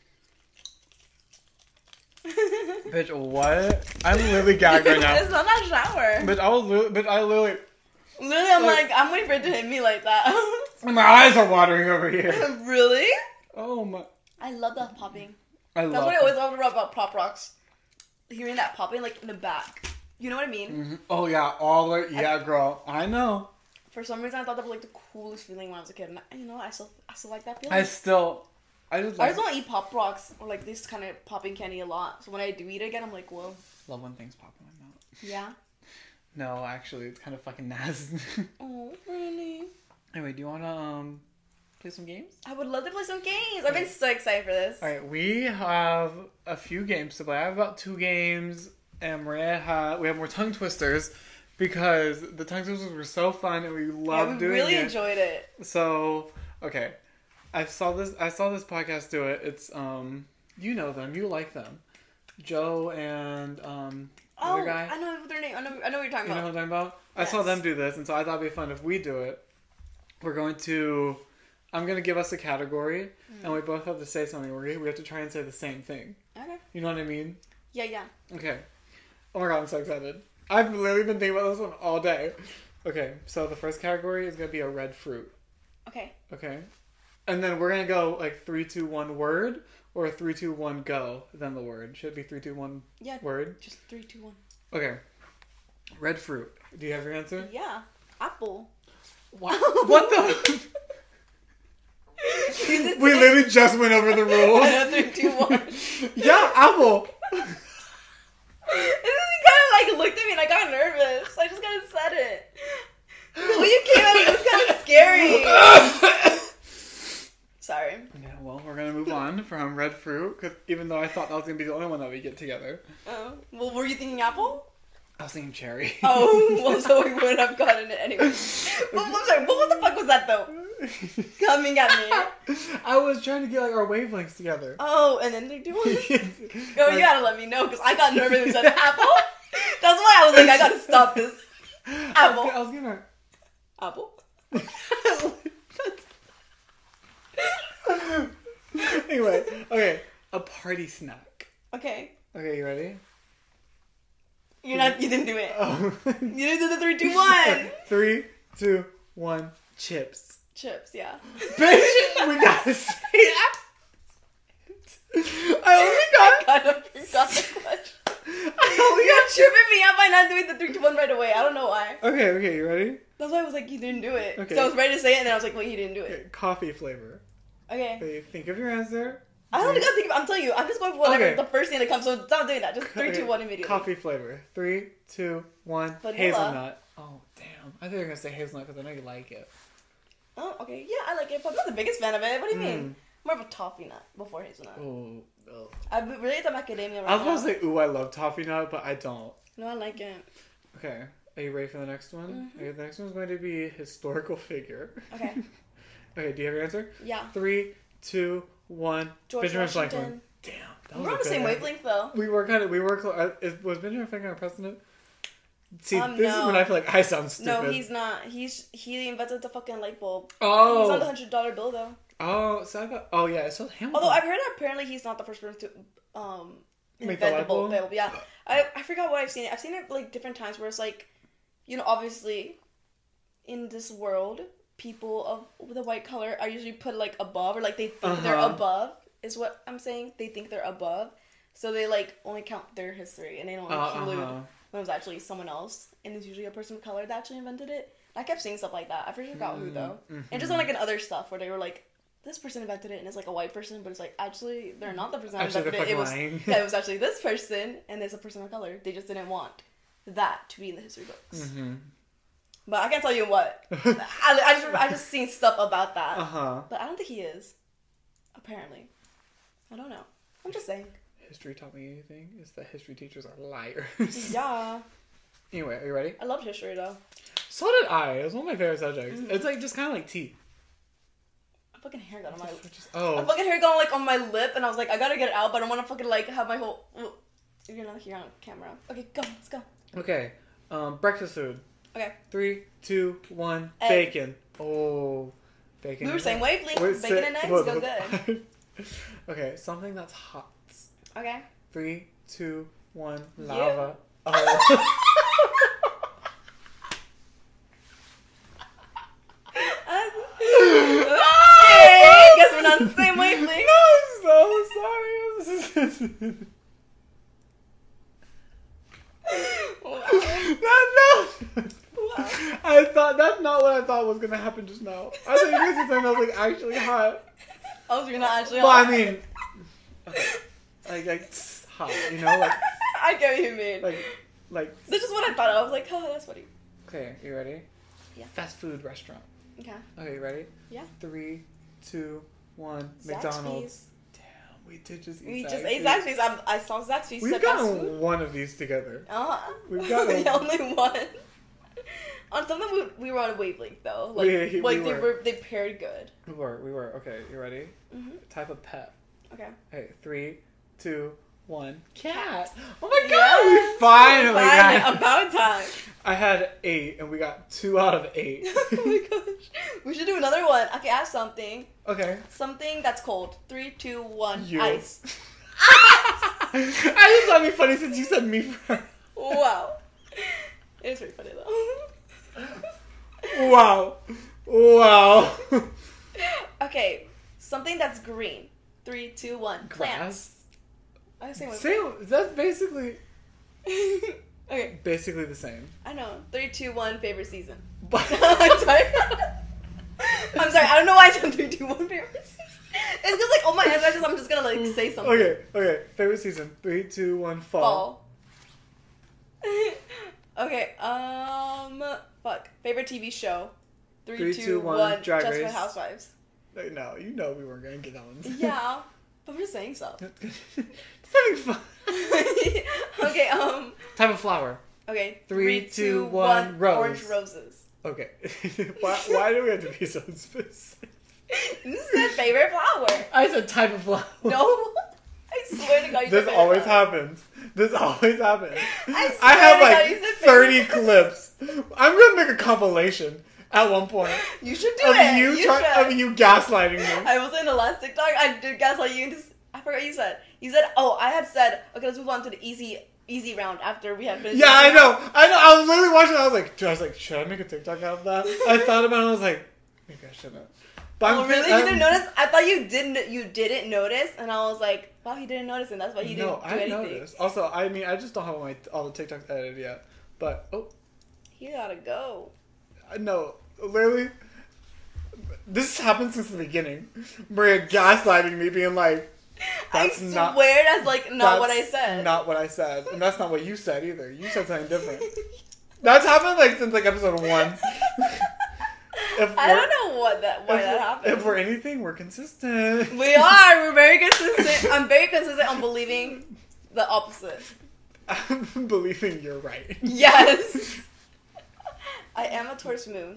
Bitch, what? I'm literally gagged right now. It's not that sour. But I was, li- but I literally, Literally, I'm Like- like, I'm waiting for it to hit me like that. my eyes are watering over here. Really? Oh my! I love that popping. I That's love. what I always loved about Pop Rocks. Hearing that popping, like, in the back. You know what I mean? Mhm. Oh yeah, all the way. Yeah, girl, I know. For some reason, I thought that was, like, the coolest feeling when I was a kid. And, I- you know, I still, I still like that feeling. I still, I just I like, just don't eat Pop Rocks or, like, this kind of popping candy a lot. So when I do eat it again, I'm like, whoa. love when things pop in my mouth. Yeah? No, actually, it's kind of fucking nasty. Oh, really? Anyway, do you wanna um play some games? I would love to play some games. I've been so excited for this. All right, we have a few games to play. I have about two games, and Maria ha we have more tongue twisters because the tongue twisters were so fun and we Yeah, loved we doing really it. enjoyed it. So, okay, I saw this. I saw this podcast do it. It's um, you know them, you like them, Joe and um, the Oh, other guy. I know their name. I know, I know what you're talking You know about. what I'm talking about? I saw Yes. them do this, and so I thought it'd be fun if we do it. We're going to. I'm gonna give us a category, Mm. and we both have to say something. We we have to try and say the same thing. Okay. You know what I mean? Yeah, yeah. Okay. Oh my god, I'm so excited. I've literally been thinking about this one all day. Okay, so the first category is gonna be a red fruit. Okay. Okay. And then we're gonna go like three, two, one word, or three, two, one go. Then the word should it be three, two, one Yeah. word. Just three, two, one. Okay. Red fruit. Do you have your answer? Yeah. Apple. What? What the? You did We say- literally just went over the rules. I know, three, two, one. Yeah, apple. And then he kind of like looked at me and I got nervous. I just kind of said it. The way you came at me was kind of scary. Sorry. Yeah, well, we're gonna move on from red fruit because even though I thought that was gonna be the only one that we get together, Oh. Well, were you thinking apple? I was thinking cherry. Oh, well, so we would have gotten it anyway. Well, I'm sorry, but what the fuck was that though? Coming at me. I was trying to get like our wavelengths together. Oh, and then they do it. Oh, Like- you gotta let me know because I got nervous and said apple. That's why I was like, I gotta stop this. Apple. I was gonna. Apple. Anyway, okay, a party snack. Okay. Okay, you ready? You're not. You didn't do it. Oh. You didn't do the three, two, one. Three, two, one. Chips. Chips. Yeah. Bitch, we gotta say it. I only got. Kind of forgot the question. I only You're got. tripping me up by not doing the three, two, one right away. I don't know why. Okay, okay, you ready? That's why I was like, you didn't do it. Okay. So I was ready to say it, and then I was like, wait, he didn't do Okay, it. coffee flavor. Okay. Okay, think of your answer. I don't think I think. I'm telling you, I'm just going for whatever Okay. the first thing that comes. So stop doing that. Just three, Okay, two, one immediately. Coffee flavor. Three, two, one. Vanilla. Hazelnut. Oh, damn. I thought you were gonna say hazelnut because I know you like it. Oh, okay. Yeah, I like it, but I'm not the biggest fan of it. What do you Mm. mean? More of a toffee nut before hazelnut. Oh, oh. I'm really into macadamia right I was now. supposed to say, ooh, I love toffee nut, but I don't. No, I like it. Okay, are you ready for the next one? Mhm. Okay, the next one's going to be historical figure. Okay. Okay, do you have your answer? Yeah. Three, two, one. George Benjamin Washington. Franklin. Damn, that was We're a on the good same answer. wavelength though. We were kind of, we were close. Uh, is- was Benjamin Franklin our president? See, Um, this is no. when I feel like I sound stupid. No, he's not. He's he invented the fucking light bulb. Oh. He's on the hundred dollar bill though. Oh, so I thought. Oh yeah, it's still Hamilton. Although I've heard that apparently he's not the first person to um Make the invent the light bulb. bulb? bulb. Yeah, I I forgot what I've seen. I've seen it like different times where it's like, you know, obviously, in this world, people of the white color are usually put like above or like they think they're Uh-huh. above. Is what I'm saying. They think they're above. So they like only count their history, and they don't Uh, include uh-huh. when it was actually someone else, and it's usually a person of color that actually invented it. I kept seeing stuff like that. I forgot who though, Mhm. and just on like in other stuff where they were like, this person invented it, and it's like a white person, but it's like actually they're not the person that Actually, invented they're it. It was fucking lying. yeah, it was actually this person, and there's a person of color. They just didn't want that to be in the history books. Mm-hmm. But I can't tell you what. I, I just I just seen stuff about that, Uh huh. but I don't think he is. Apparently, I don't know. I'm just saying. History taught me anything is that history teachers are liars. Yeah, Anyway, are you ready? I loved history though. So did I. It was one of my favorite subjects. Mhm. It's like just kind of like tea. A fucking hair got on my. Just, A oh. fucking hair got on like on my lip, and I was like, I gotta get it out, but I don't want to fucking like have my whole. You're not here on camera. Okay, go. Let's go. Okay. Um, breakfast food. Okay. Three, two, one. Egg. Bacon. Oh, bacon. We were and saying egg. wavelength. Wait, Bacon say- and eggs what- go what- good. Okay, something that's hot. Okay. Three, two, one. You. Lava. Oh. Okay, guess we're not on the same wavelength. No, I'm so sorry. That, no. Wow. I thought that's not what I thought was gonna happen just now. I thought you were gonna say something that was like actually hot. Oh, so you're not actually. Well, hot. I mean, okay. like like tss, hot, you know, like I get what you mean. like like. That's just what I thought. I was like, oh, that's funny. Okay, you ready? Yeah. Fast food restaurant. Okay. Okay, you ready? Yeah. Three, two, one. Zaxby's. McDonald's. Damn, we did just eat. We Zaxby's. just ate Zaxby's. I'm, I saw Zaxby's. We've said fast food. gotten one of these together. Uh-huh. We've got the a- only one. On something we, we were on a wavelength though. Like, We- we like they were. were they paired good. We were, we were. Okay, you ready? Mm-hmm. Type of pet. Okay. Okay, three, two, one. Cat. Oh my god, Yes. we finally Finally, got. about time. I had eight, and we got two out of eight. Oh my gosh. We should do another one. Okay, ask something. Okay. Something that's cold. Three, two, one. You. Ice. I just thought it'd be funny since you said me first. Wow. It's pretty funny though. Wow. Wow. Okay, something that's green. Three, two, one. Plants. Grass. I was saying what- Same. That's basically Okay, basically the same. I know. Three, two, one. Favorite season. But I'm sorry. I'm sorry. I don't know why I said three, two, one. Favorite season. It's just like all my answers. I'm just gonna like say something. okay, okay. Favorite season. Three, two, one. Fall. Fall. Okay. Um. Fuck. Favorite T V show. Three, Three, two, two, one, one. Drag Desperate Race. Housewives. Like, no, you know we weren't gonna get that one. Yeah, but I'm just saying so. It's having fun. Okay. Um. Type of flower. Okay. Three, two, one, rose. Orange roses. Okay. why, why do we have to be so specific? This is my favorite flower. I said type of flower. No. I swear to God, you This said always favorite flower. happens. This always happens. I swear I have to God, you like said thirty favorite clips. I'm gonna make a compilation at one point You should do of it. you, You try, should. of you gaslighting me. I was in the last TikTok. I did gaslight you. Into, I forgot what you said. You said, "Oh, I had said, okay, let's move on to the easy, easy round after we had finished." Yeah, the I round." know. I know. I was literally watching it. I was like, dude, I was like, should I make a TikTok out of that? I thought about it. And I was like, maybe I shouldn't. But Oh, I'm really? I'm- You didn't notice? I thought you didn't. You didn't notice, and I was like, "Wow, he didn't notice, and that's why he didn't No, do I anything." noticed. Also, I mean, I just don't have all my all the TikToks edited yet. But oh, He gotta go. no, literally, this happened since the beginning. Maria gaslighting me, being like, "That's I not swear that's like not what I that's said. Not what I said, and that's not what you said either. You said something different. That's happened like since like episode one. If I we're- don't know what that why if, that happened. If we're anything, we're consistent. We are. We're very consistent. I'm very consistent on believing the opposite. I'm believing you're right. Yes. I am a Taurus moon.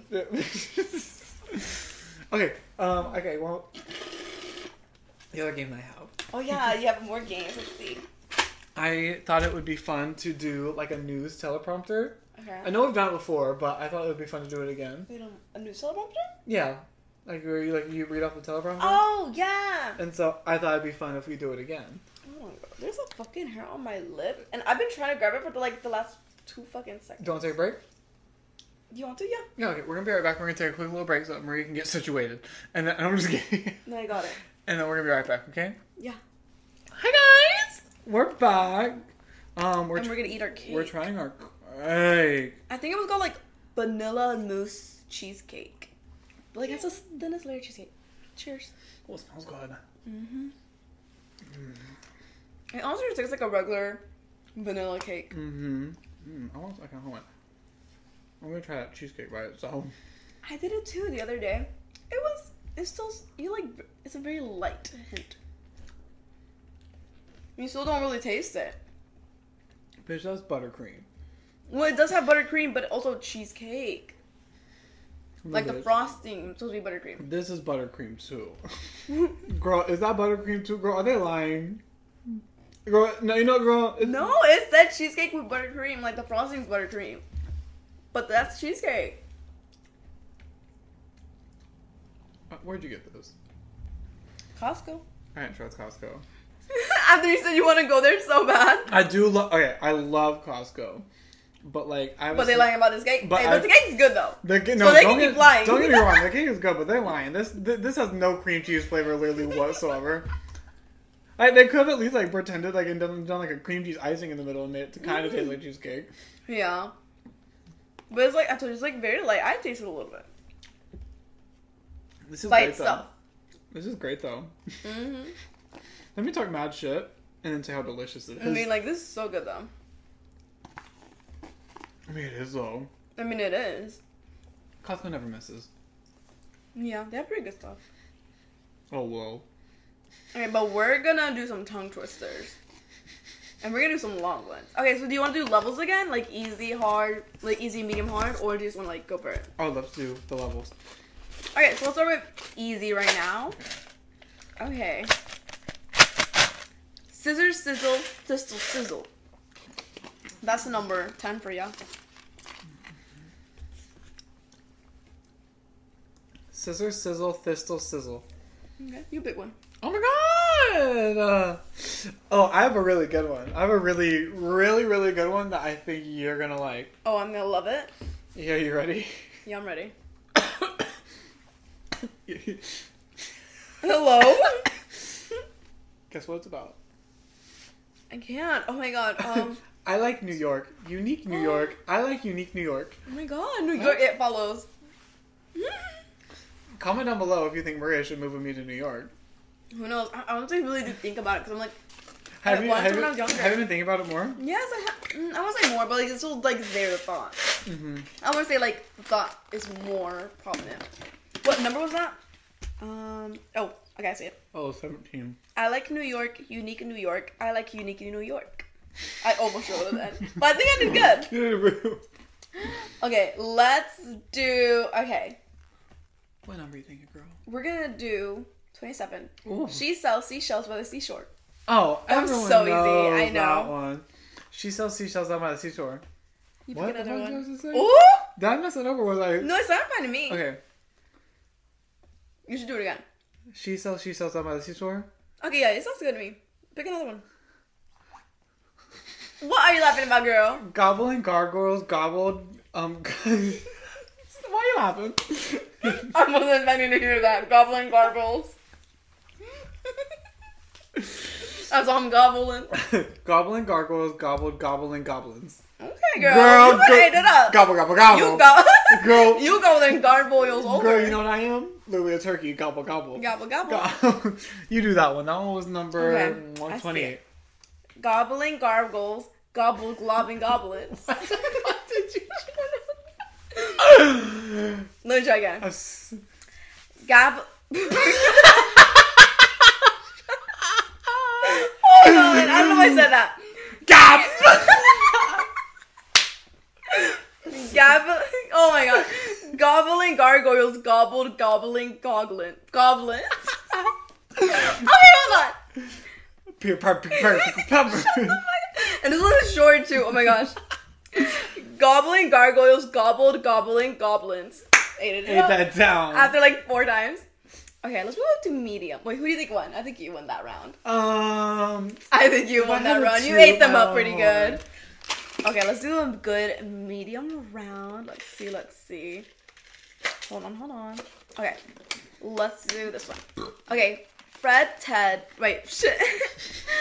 Okay. Um. Okay. Well, the other game that I have. Oh yeah, you have more games. Let's see. I thought it would be fun to do like a news teleprompter. Okay. I know we've done it before, but I thought it would be fun to do it again. Wait, um, a new teleprompter? Yeah. Like where you like you read off the teleprompter. Oh yeah. And so I thought it'd be fun if we do it again. Oh my God. There's a fucking hair on my lip, and I've been trying to grab it for the, like the last two fucking seconds. Do you want to take a break? You want to? Yeah. Yeah. Okay. We're gonna be right back. We're gonna take a quick little break so that Marie can get situated, and then I'm just kidding. Then I got it. And then we're gonna be right back. Okay. Yeah. Hi guys. We're back. Um, we're and tr- we're gonna eat our cake. we're trying our cake. I think it was called like vanilla mousse cheesecake. But like it's a thin layer cheesecake. Cheers. Oh, it smells good. Mm-hmm. It also just tastes like a regular vanilla cake. Mm-hmm. Mm, I want. I can hold it. I'm gonna try that cheesecake by itself. I did it too the other day. It was. It's still. You like. It's a very light hint. You still don't really taste it. Bitch, that's buttercream. Well, it does have buttercream, but also cheesecake. Like the Bitch. frosting is supposed to be buttercream. This is buttercream too. Girl, is that buttercream too? Girl, are they lying? Girl, no, you know, girl. It's, No, it said cheesecake with buttercream. Like the frosting's buttercream. But that's cheesecake. Uh, Where'd you get this? Costco. I didn't trust Costco. After you said you want to go there so bad. I do love. Okay, I love Costco, but like I. Was But they lying about this cake. But Hey, I- but the cake's good though. The, So no, they don't can get, keep lying. Don't get me wrong, the cake is good, but they're lying. This th- this has no cream cheese flavor literally whatsoever. Like they could have at least like pretended like and done, done like a cream cheese icing in the middle and made it to kind of taste like cheesecake. Yeah. But it's like I told you, it's like very light. I tasted a little bit This is by great itself. though. This is great though. Mm-hmm. Let me talk mad shit and then say how delicious it is. I mean, like this is so good though. I mean, it is though. I mean, it is. Costco never misses. Yeah, they have pretty good stuff. Oh whoa. Okay, but we're gonna do some tongue twisters. And we're gonna do some long ones. Okay, so do you want to do levels again? Like easy, hard, like easy, medium, hard? Or do you just want to like go for it? Oh, let's do the levels. Okay, so let's start with easy right now. Okay. Scissors, sizzle, thistle, sizzle. That's the number ten for ya. Scissor, sizzle, thistle, sizzle. Okay, you pick one. Oh my god! Uh, oh, I have a really good one. I have a really, really, really good one that I think you're gonna like. Oh, I'm gonna love it. Yeah, you ready? Yeah, I'm ready. Hello? Guess what it's about? I can't. Oh my god. Um. I like New York. Unique New York. I like unique New York. Oh my god. New York. It follows. Comment down below if you think Maria should move with me to New York. Who knows? I, I don't think really do think about it because I'm like, Have I you, watched have, it when you, I was younger. have you been thinking about it more? yes, I have. Mm, I won't say more, but like it's still like there the thought. Mm-hmm. I want to say like the thought is more prominent. What number was that? Um. Oh, okay, I see it. Oh, seventeen. I like New York, unique in New York. I like unique in New York. I almost wrote it then, but I think I did good. Okay, let's do. Okay, What number are you thinking, girl? we're gonna do twenty-seven. Ooh. She sells seashells by the seashore. Oh, That was everyone so easy, knows I know. that one. She sells seashells down by the seashore. You What? pick another What one. did I just say? Ooh! Did I mess it up or was I? No, it's not fine to me. Okay. You should do it again. She sells she sells down by the seashore. Okay, yeah, it sounds good to me. Pick another one. What are you laughing about, girl? Gobbling gargoyles gobbled. Um. Why are you laughing? I wasn't expecting to hear that. Gobbling gargles. That's all I'm gobbling. Gobbling gargoyles gobbled gobbling goblins. Okay, girl. Girl, you go- ate it up. Gobble gobble gobble. You go. Girl. You go then gargoyles over. Girl, you know what I am? Literally a turkey. Gobble gobble. Gobble gobble. Go- you do that one. That one was number Okay, I one see twenty-eight. it. Gobbling gargles. Gobble globbing goblins. What the fuck did you Let me try again. do? S- Gab. Hold on. I don't know if I said that. Gab! Gab. Oh my god. Gobbling gargoyles gobbled gobbling goblin. Goblins. Okay, hold on. Pew, per- per- per- per- per- And this one is short too. Oh my gosh. Gobbling gargoyles gobbled gobbling goblins. Ate it Ate up. that down. After like four times. Okay, let's move up to medium. Wait, who do you think won? I think you won that round. Um. I think you If won I that had a round. You two, ate them I up pretty won. good. Okay, let's do a good medium round. Let's see, let's see. Hold on, hold on. Okay, let's do this one. Okay, Fred, Ted, wait, shit.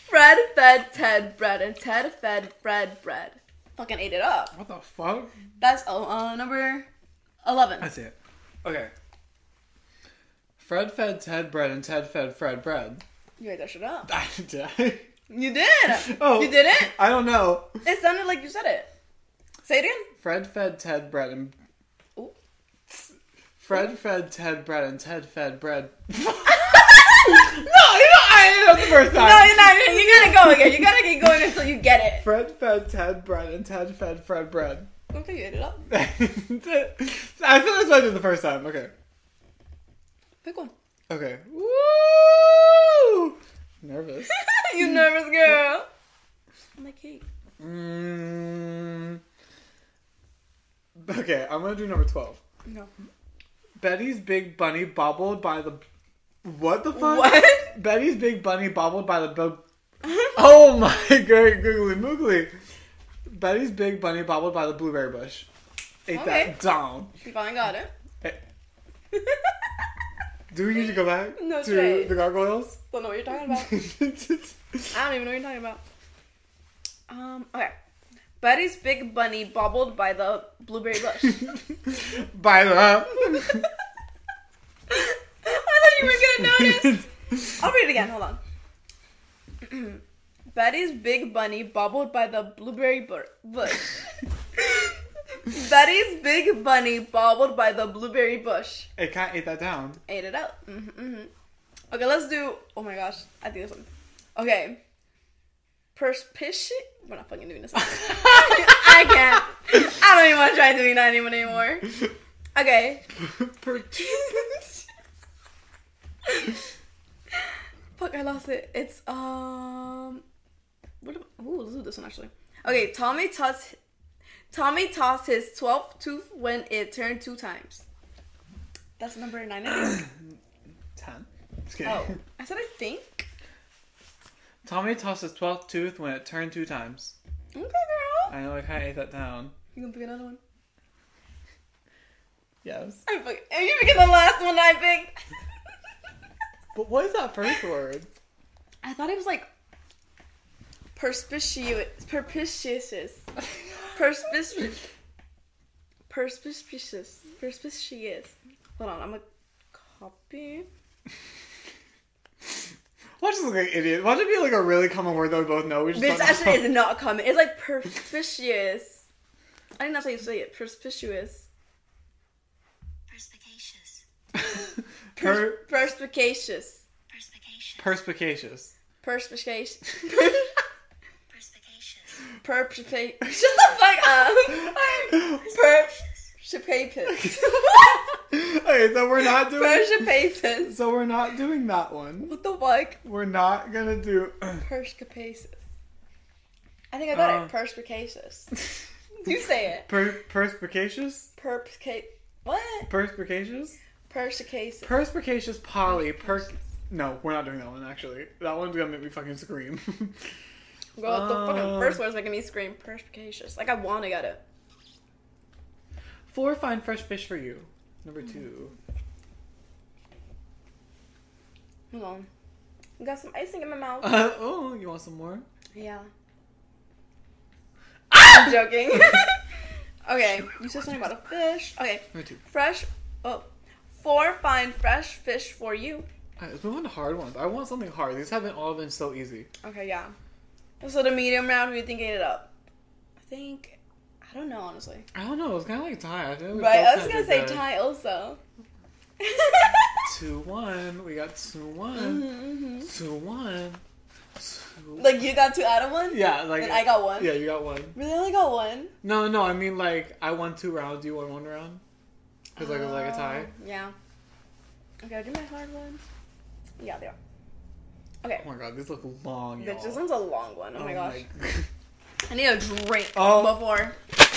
Fred fed Ted bread, and Ted fed Fred bread. Fucking ate it up. What the fuck? That's oh, uh, number eleven. I see it. Okay. Fred fed Ted bread, and Ted fed Fred bread. You ate that shit up. I did. You did. Oh, You didn't? I don't know. It sounded like you said it. Say it again. Fred fed Ted bread, and Ooh. Fred fed Ted bread, and Ted fed bread. No, you know, I ate it the first time. No, you're not. You gotta go again. You gotta keep going until you get it. Fred fed Ted bread, and Ted fed Fred bread. Okay, you ate it up. I feel that's what I did the first time. Okay. Pick one. Okay. Woo! Nervous. You nervous girl. I'm like, hey. Mm. Okay, I'm gonna do number twelve. No. Betty's big bunny bobbled by the. What the fuck? What? Betty's big bunny bobbled by the. Bu- oh my great googly moogly. Betty's big bunny bobbled by the blueberry bush. Ate Okay. that down. You finally got it. Hey. Do we need to go back No, to Trey. the gargoyles? Don't know what you're talking about. I don't even know what you're talking about. Um, okay. Betty's big bunny bobbled by the blueberry bush. By the. I thought you were gonna notice. I'll read it again. Hold on. Betty's big bunny bobbled by the blueberry bur- bush. Betty's big bunny bobbled by the blueberry bush. It can't eat that down. Ate it out. Mm-hmm, mm-hmm. Okay, let's do. Oh my gosh, I think this one. Okay. Perspici. We're not fucking doing this. I can't. I don't even want to try doing that anymore. anymore. Okay. Fuck, I lost it. It's um. What? Am, ooh, let's do this one actually. Okay, Tommy tossed. Tommy tossed his twelfth tooth when it turned two times. That's number nine. I think. Ten. Just kidding. Oh, I said I think. Tommy tossed his twelfth tooth when it turned two times. Okay, girl. I know I kind of ate that down. You gonna pick another one? Yes. I'm fucking. Are you picking the last one I picked? But what is that first word? I thought it was like perspicuous, perspicuous, perspicuous, perspicuous, perspicuous. Hold on, I'm gonna copy. Watch us look like idiots. Watch it be like a really common word that we both know. We just This don't actually know. is not common. It's like perspicuous. I think that's how you say it. Perspicuous. Perspicacious. Per- Perspicacious. Perspicacious. perspicacious. Perspicacious. Perspicacious. Perspicacious. Shut the fuck up. Perspicacious. Okay, so we're not doing. Perspicacious. So we're not doing that one. What the fuck? We're not gonna do. Perspicacious. I think I got Uh. it. Perspicacious. You say it. Per- perspicacious. Perspicacious. What? Perspicacious. Perspicacious. Perspicacious Polly. Per. No, we're not doing that one. Actually, that one's gonna make me fucking scream. Girl, the fucking Uh. first one's making me scream. Perspicacious. Like I want to get it. Four fine fresh fish for you. Number two. Hold on. I got some icing in my mouth. Uh, oh, you want some more? Yeah. I'm joking. Okay, you said something about a fish. Okay, Number two. fresh. Oh, four fine fresh fish for you. Alright, let's move on to hard ones. I want something hard. These haven't all been so easy. Okay, yeah. So the medium round, who do you think ate it up? I think. I don't know, honestly. I don't know. It's kind of like tie. I feel like we Right, both I was kinda gonna did say good. tie also. Two one. We got two one. Mm-hmm, mm-hmm. Two one. Two. Like you got two out of one? Yeah, like And I got one? Yeah, you got one. Really, I only got one? No, no. I mean, like I won two rounds. You won one round. Because like it was like a tie. Oh, yeah. Okay, I'll do my hard ones. Yeah, they are. Okay. Oh my god, these look long, y'all. Bitch, this one's a long one. Oh, my gosh. God. I need a drink Oh. before.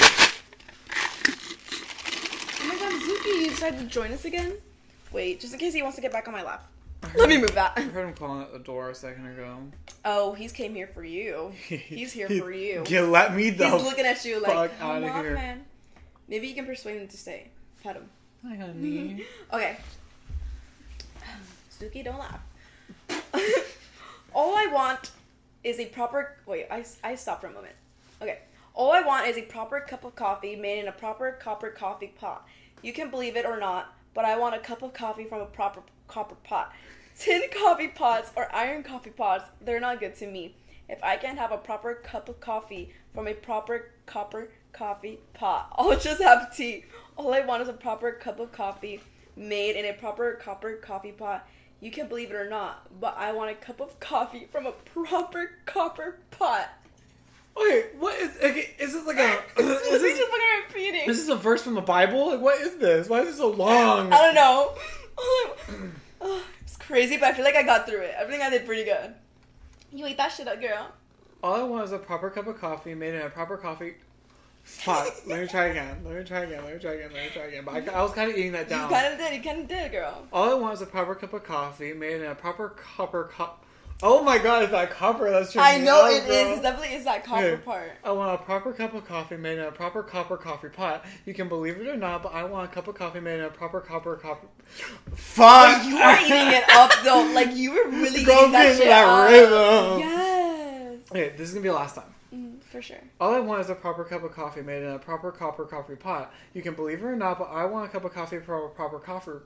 Oh my god, Zuki, you decided to join us again? Wait, just in case he wants to get back on my lap. Let me move that. I heard him calling at the door a second ago. Oh, he's came here for you. He's here for you. Yeah, let me the He's looking at you like, fuck come outta on, here. man. Maybe you can persuade him to stay. Pet him. Hi, honey. Okay. Suki, don't laugh. All I want is a proper... Wait, I, I stopped for a moment. Okay. All I want is a proper cup of coffee made in a proper copper coffee pot. You can believe it or not, but I want a cup of coffee from a proper copper pot. Tin coffee pots or iron coffee pots, they're not good to me. If I can't have a proper cup of coffee from a proper copper coffee pot, I'll just have tea. All I want is a proper cup of coffee made in a proper copper coffee pot. You can believe it or not, but I want a cup of coffee from a proper copper pot. Wait, what is? Okay, is this like a? Is is this this, just fucking repeating? is this a verse from the Bible? Like, what is this? Why is it so long? I don't know. Oh, it's crazy, but I feel like I got through it. I think I did pretty good. You ate that shit up, girl. All I want is a proper cup of coffee made in a proper coffee. Fuck. Let me try again. Let me try again. Let me try again. Let me try again. But I, I was kind of eating that down. You kind of did. You kind of did, girl. All I want is a proper cup of coffee made in a proper copper cup. Oh my god, it's that copper that's I tripping me know out, it bro. is. It definitely is that copper Hey, part. I want a proper cup of coffee made in a proper copper coffee pot. You can believe it or not, but I want a cup of coffee made in a proper copper copper. Fuck! But you were eating it up though. Like you were really Go eating that get shit that up. rhythm. Yes. Okay, this is gonna be the last time. Mm, for sure. All I want is a proper cup of coffee made in a proper copper coffee pot. You can believe it or not, but I want a cup of coffee from a proper coffee.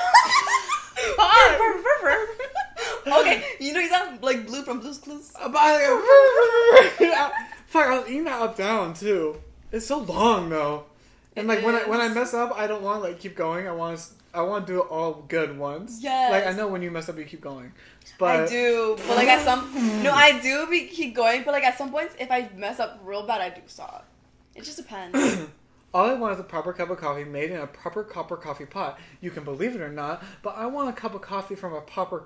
Okay, you know he's not like Blue from Blue's Clues. Uh, but I- Fuck, I was eating that up down too. It's so long though, and It like when I when I is. mess up, I don't want to like keep going. I want to I want to do it all good once. Yes. Like I know when you mess up, you keep going. But I do, but like at some no, I do be keep going, but like at some points, if I mess up real bad, I do stop. It just depends. all I want is a proper cup of coffee made in a proper copper coffee pot. You can believe it or not, but I want a cup of coffee from a proper.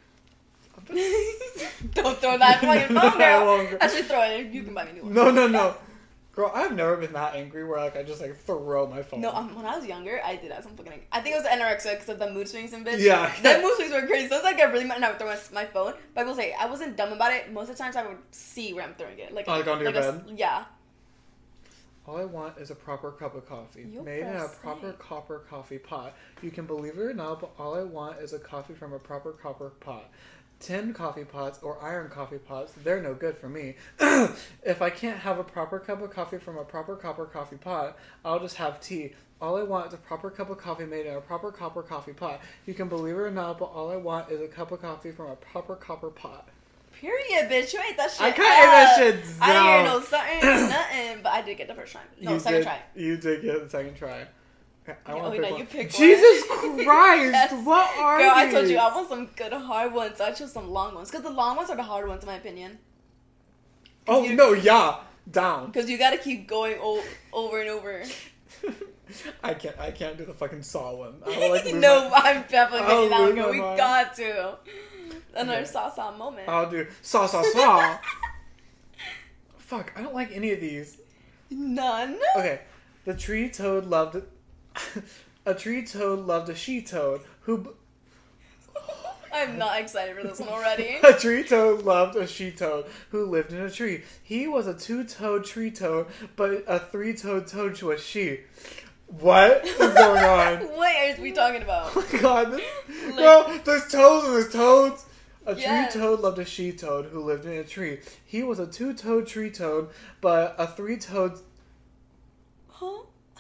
Don't throw that fucking phone, I won't. girl. Actually, throw it. You can buy me a new one. No, no, no. Girl, I've never been that angry where like I just like throw my phone. No, um, when I was younger, I did that. Some fucking. I think it was anorexia because of the mood swings and bitch. Yeah. That mood swings were crazy. So it's like I really mad and I would throw my, my phone. But I will say I wasn't dumb about it. Most of the times I would see where I'm throwing it. Like, Oh, like under your a s- bed? Yeah. All I want is a proper cup of coffee You're made in a prosaic. proper copper coffee pot. You can believe it or not, but all I want is a coffee from a proper copper pot. Tin coffee pots or iron coffee pots, they're no good for me. If I can't have a proper cup of coffee from a proper copper coffee pot, I'll just have tea. All I want is a proper cup of coffee made in a proper copper coffee pot. You can believe it or not, but all I want is a cup of coffee from a proper copper pot. Period, bitch. You ate that shit. I couldn't eat that up. shit I didn't hear down. no something, nothing. But I did get the first time. No, you second did, try. You did get the second try. Okay, I Yeah, want oh, to no, pick you one. pick one. Jesus Christ! Yes. What are Girl, I these? told you I want some good hard ones. So I chose some long ones because the long ones are the hard ones in my opinion. Oh you- no, yeah, down. Because you gotta keep going o- over and over. I can't. I can't do the fucking saw one. I will, like, lose No, my- I'm definitely I'll making that one. lose Girl. my We mind. got to. Another Okay. saw saw moment. I'll do saw saw saw. Fuck, I don't like any of these. None. Okay, the tree toad loved a tree toad loved a she toad who. b- I'm not excited for this one already. A tree toad loved a she toad who lived in a tree. He was a two-toed tree toad, but a three-toed toad was she. What is going on? What are we talking about? Oh my god, this, Like- girl, there's toads and there's toads. A Yes. tree toad loved a she toad who lived in a tree. He was a two-toed tree toad, but a three-toed. Huh?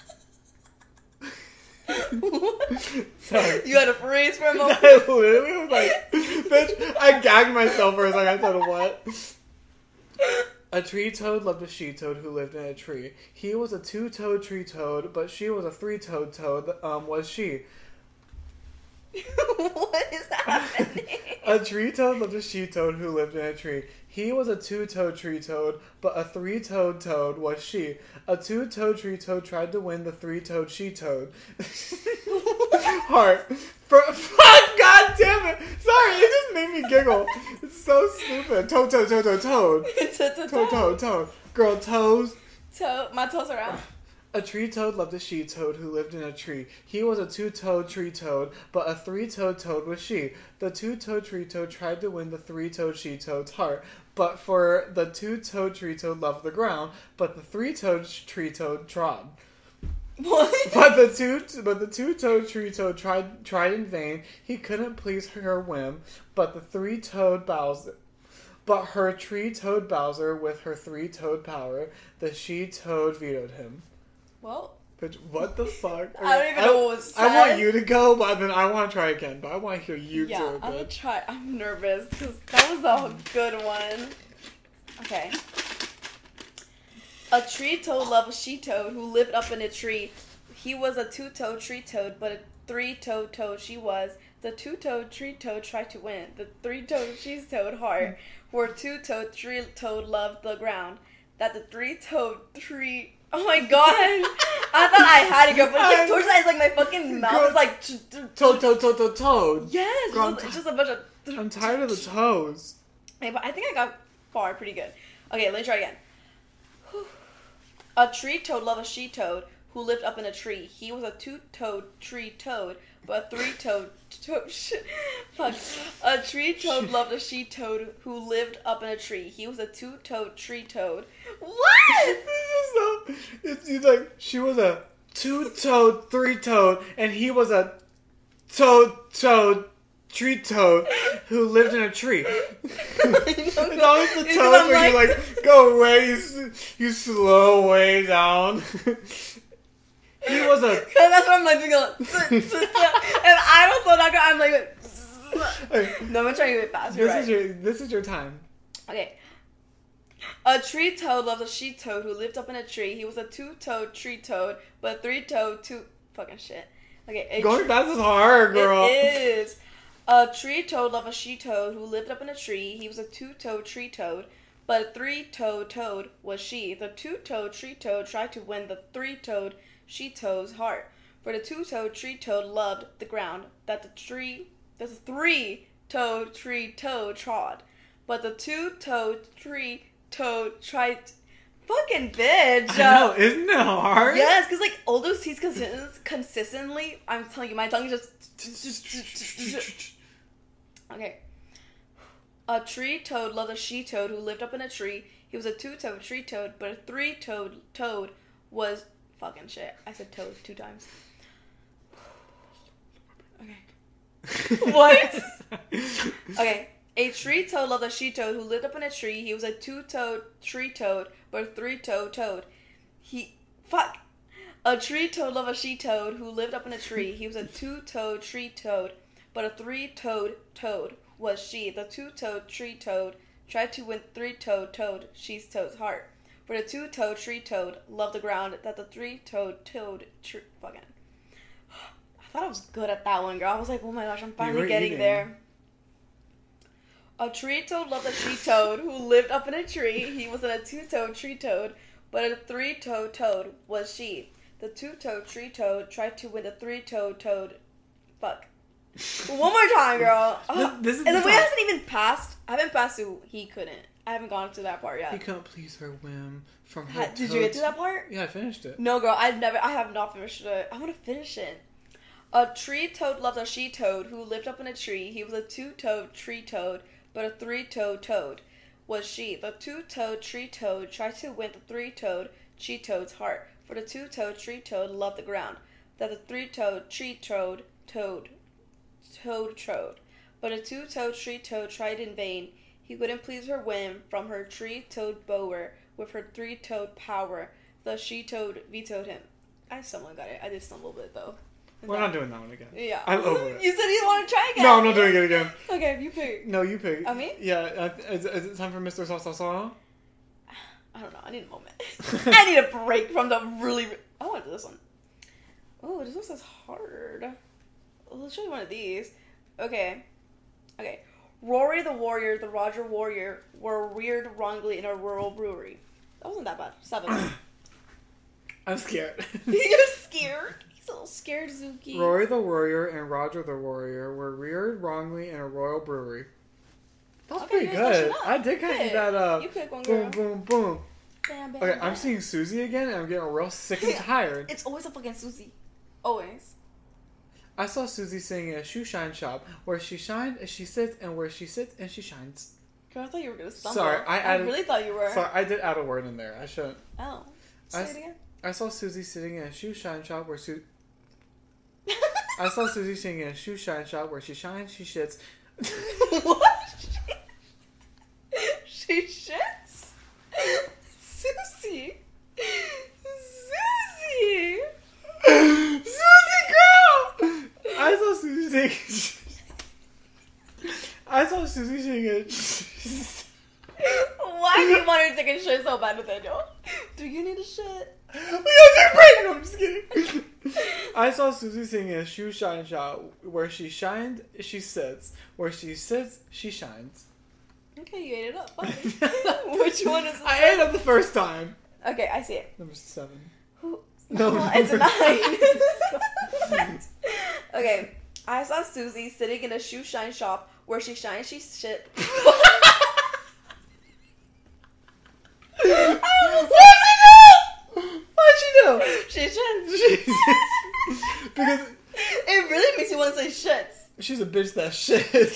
What? Sorry. You had a freeze for a moment. I literally was like, bitch, I gagged myself for a second. I said, what? A tree toad loved a she toad who lived in a tree. He was a two-toed tree toad, but she was a three-toed toad, um, was she. What is happening? A tree toad loved a she toad who lived in a tree. He was a two-toed tree toad, but a three-toed toad was she. A two-toed tree toad tried to win the three-toed she toad. Heart. For, fuck, god damn it. Sorry, it just made me giggle. It's so stupid. Toad, toad, toad, toad, toad. Toad, Toad, toad, toad. Girl, toes. Toe, my toes are out. A tree toad loved a she toad who lived in a tree. He was a two-toed tree toad, but a three-toed toad was she. The two-toed tree toad tried to win the three-toed she toad's heart, but for the two-toed tree toad loved the ground, but the three-toed tree toad trod. What? But the two, but the two-toed tree toad tried tried in vain. He couldn't please her whim, but the three-toed boughs. But her tree-toed Bowser, with her three-toed power, the she-toad vetoed him. Well, But what the fuck? I don't even know what was I want said. you to go, but then I want to try again. But I want to hear you yeah, do I'm it, gonna bitch. try. I'm nervous because that was a good one. Okay. A tree toad loved a she toad who lived up in a tree. He was a two-toed tree toad, but a three-toed toad she was. The two-toed tree toad tried to win. The three-toed she toad heart. Where two-toed tree toad loved the ground. That the three-toed tree. Oh my god! I thought I had it, girl, but it's like towards that, it's like my fucking mouth is like. Toad, toad, toad, toad, toad. Yes, Girl, I'm it's ti- just, it's just a bunch of. I'm tired of the toes. Okay, but I think I got far pretty good. Okay, let me try again. A tree toad loved a she toad who lived up in a tree. He was a two-toed tree toad, but a three-toed toad. Fuck. A tree toad loved a she toad who lived up in a tree. He was a two-toed tree toad. What? This is so. It's, it's like she was a two-toed, three-toed, and he was a toad-toed tree-toad who lived in a tree. It's always the Because toes I'm where you like- like go away, you, s- you slow way down. He was a. Cause that's what I'm like thinking. Like, and I don't slow down. I'm like. Okay, No, I'm gonna try to do it fast. You're this right. is your. This is your time. Okay. A tree toad loved a she toad who lived up in a tree. He was a two-toed tree toad, but a three-toed two fucking shit. Okay, a Going tree- fast is hard, girl. It is. A tree toad loved a she toad who lived up in a tree. He was a two-toed tree toad, but a three-toed toad was she. The two-toed tree toad tried to win the three-toed she toad's heart. For the two-toed tree toad loved the ground that the tree, that the three-toed tree toad trod. But the two-toed tree toad tried. Fucking bitch. I know, isn't it hard? Yes, because like all those T's consist- consistently, I'm telling you, my tongue is just. Okay. A tree toad loved a she toad who lived up in a tree. He was a two-toed tree toad, but a three-toed toad was fucking shit. I said toad two times. Okay. What? Okay. A tree toad loved a she toad who lived up in a tree. He was a two-toed tree toad, but a three-toed toad. He fuck. A tree toad loved a she toad who lived up in a tree. He was a two-toed tree toad, but a three-toed toad was she. The two-toed tree toad tried to win three-toed toad, she's toad's heart. For the two-toed tree toad loved the ground that the three-toed toad tree fucking. I thought I was good at that one, girl. I was like, oh my gosh, I'm finally were getting eating. there. A tree toad loved a tree toad who lived up in a tree. He was a two-toed tree toad, but a three-toed toad was she. The two-toed tree toad tried to win the three-toed toad. Fuck. One more time, girl. Oh, This- this is and the the way time. I hasn't even passed. I haven't passed to he couldn't. I haven't gone to that part He yet. couldn't please her whim from her Ha- Did you get to toes. that part? Yeah, I finished it. No, girl. I've never. I have not finished it. I want to finish it. A tree toad loved a she toad who lived up in a tree. He was a two-toed tree toad, but a three-toed toad was she. The two-toed tree toad tried to win the three-toed she toad's heart. For the two-toed tree toad loved the ground that the three-toed tree toad toad toad trode. But a two-toed tree toad tried in vain. He couldn't please her whim from her tree-toed bower with her three-toed power. The she toad vetoed him. I somewhat got it. I did stumble a bit though. We're not doing that one again. Yeah. I'm over it. You said you want to try again. No, I'm not doing it again. Okay, you pick. No, you pick. Oh, me? Yeah. Uh, is, is it time for Mister Sa Sa Sa? I don't know. I need a moment. I need a break from the really. I want to do this one. Oh, this one says hard. Let's show you one of these. Okay. Okay. Rory the Warrior, the Roger Warrior, were reared wrongly in a rural brewery. That wasn't that bad. Seven. I'm scared. You're scared? He's a little scared, Zuki. Rory the Warrior and Roger the Warrior were reared wrongly in a royal brewery. That was Okay, pretty you're pushing good. up. I did kind of Pick. eat that up. You pick one, Boom, girl. boom, boom. Bam, bam, Okay, bam. I'm seeing Susie again, and I'm getting real sick and tired. It's always a fucking Susie. Always. I saw Susie sitting in a shoe shine shop where she shines and she sits, and where she sits and she shines. Girl, I thought you were gonna stumble. Sorry, I added- really thought you were. Sorry, I did add a word in there. I shouldn't. Oh. Say I it s- again. I saw Susie sitting in a shoe shine shop where Su- I saw Susie sitting in a shoe shine shop where she shines, she shits. What? so bad, Nathaniel. Do you need a shit? We gotta take a break. No, I'm just kidding. I saw Susie singing a shoe shine shot. Where she shined, she sits. Where she sits, she shines. Okay, you ate it up. Fine. Which one is? I ate it up the first time. Okay, I see it. Number seven. Who? No, Oh, it's a nine. Okay, I saw Susie sitting in a shoe shine shop where she shines, she shit. What'd she do? She shits. Jesus. Because It really makes you want to say shits. she's a bitch that shits.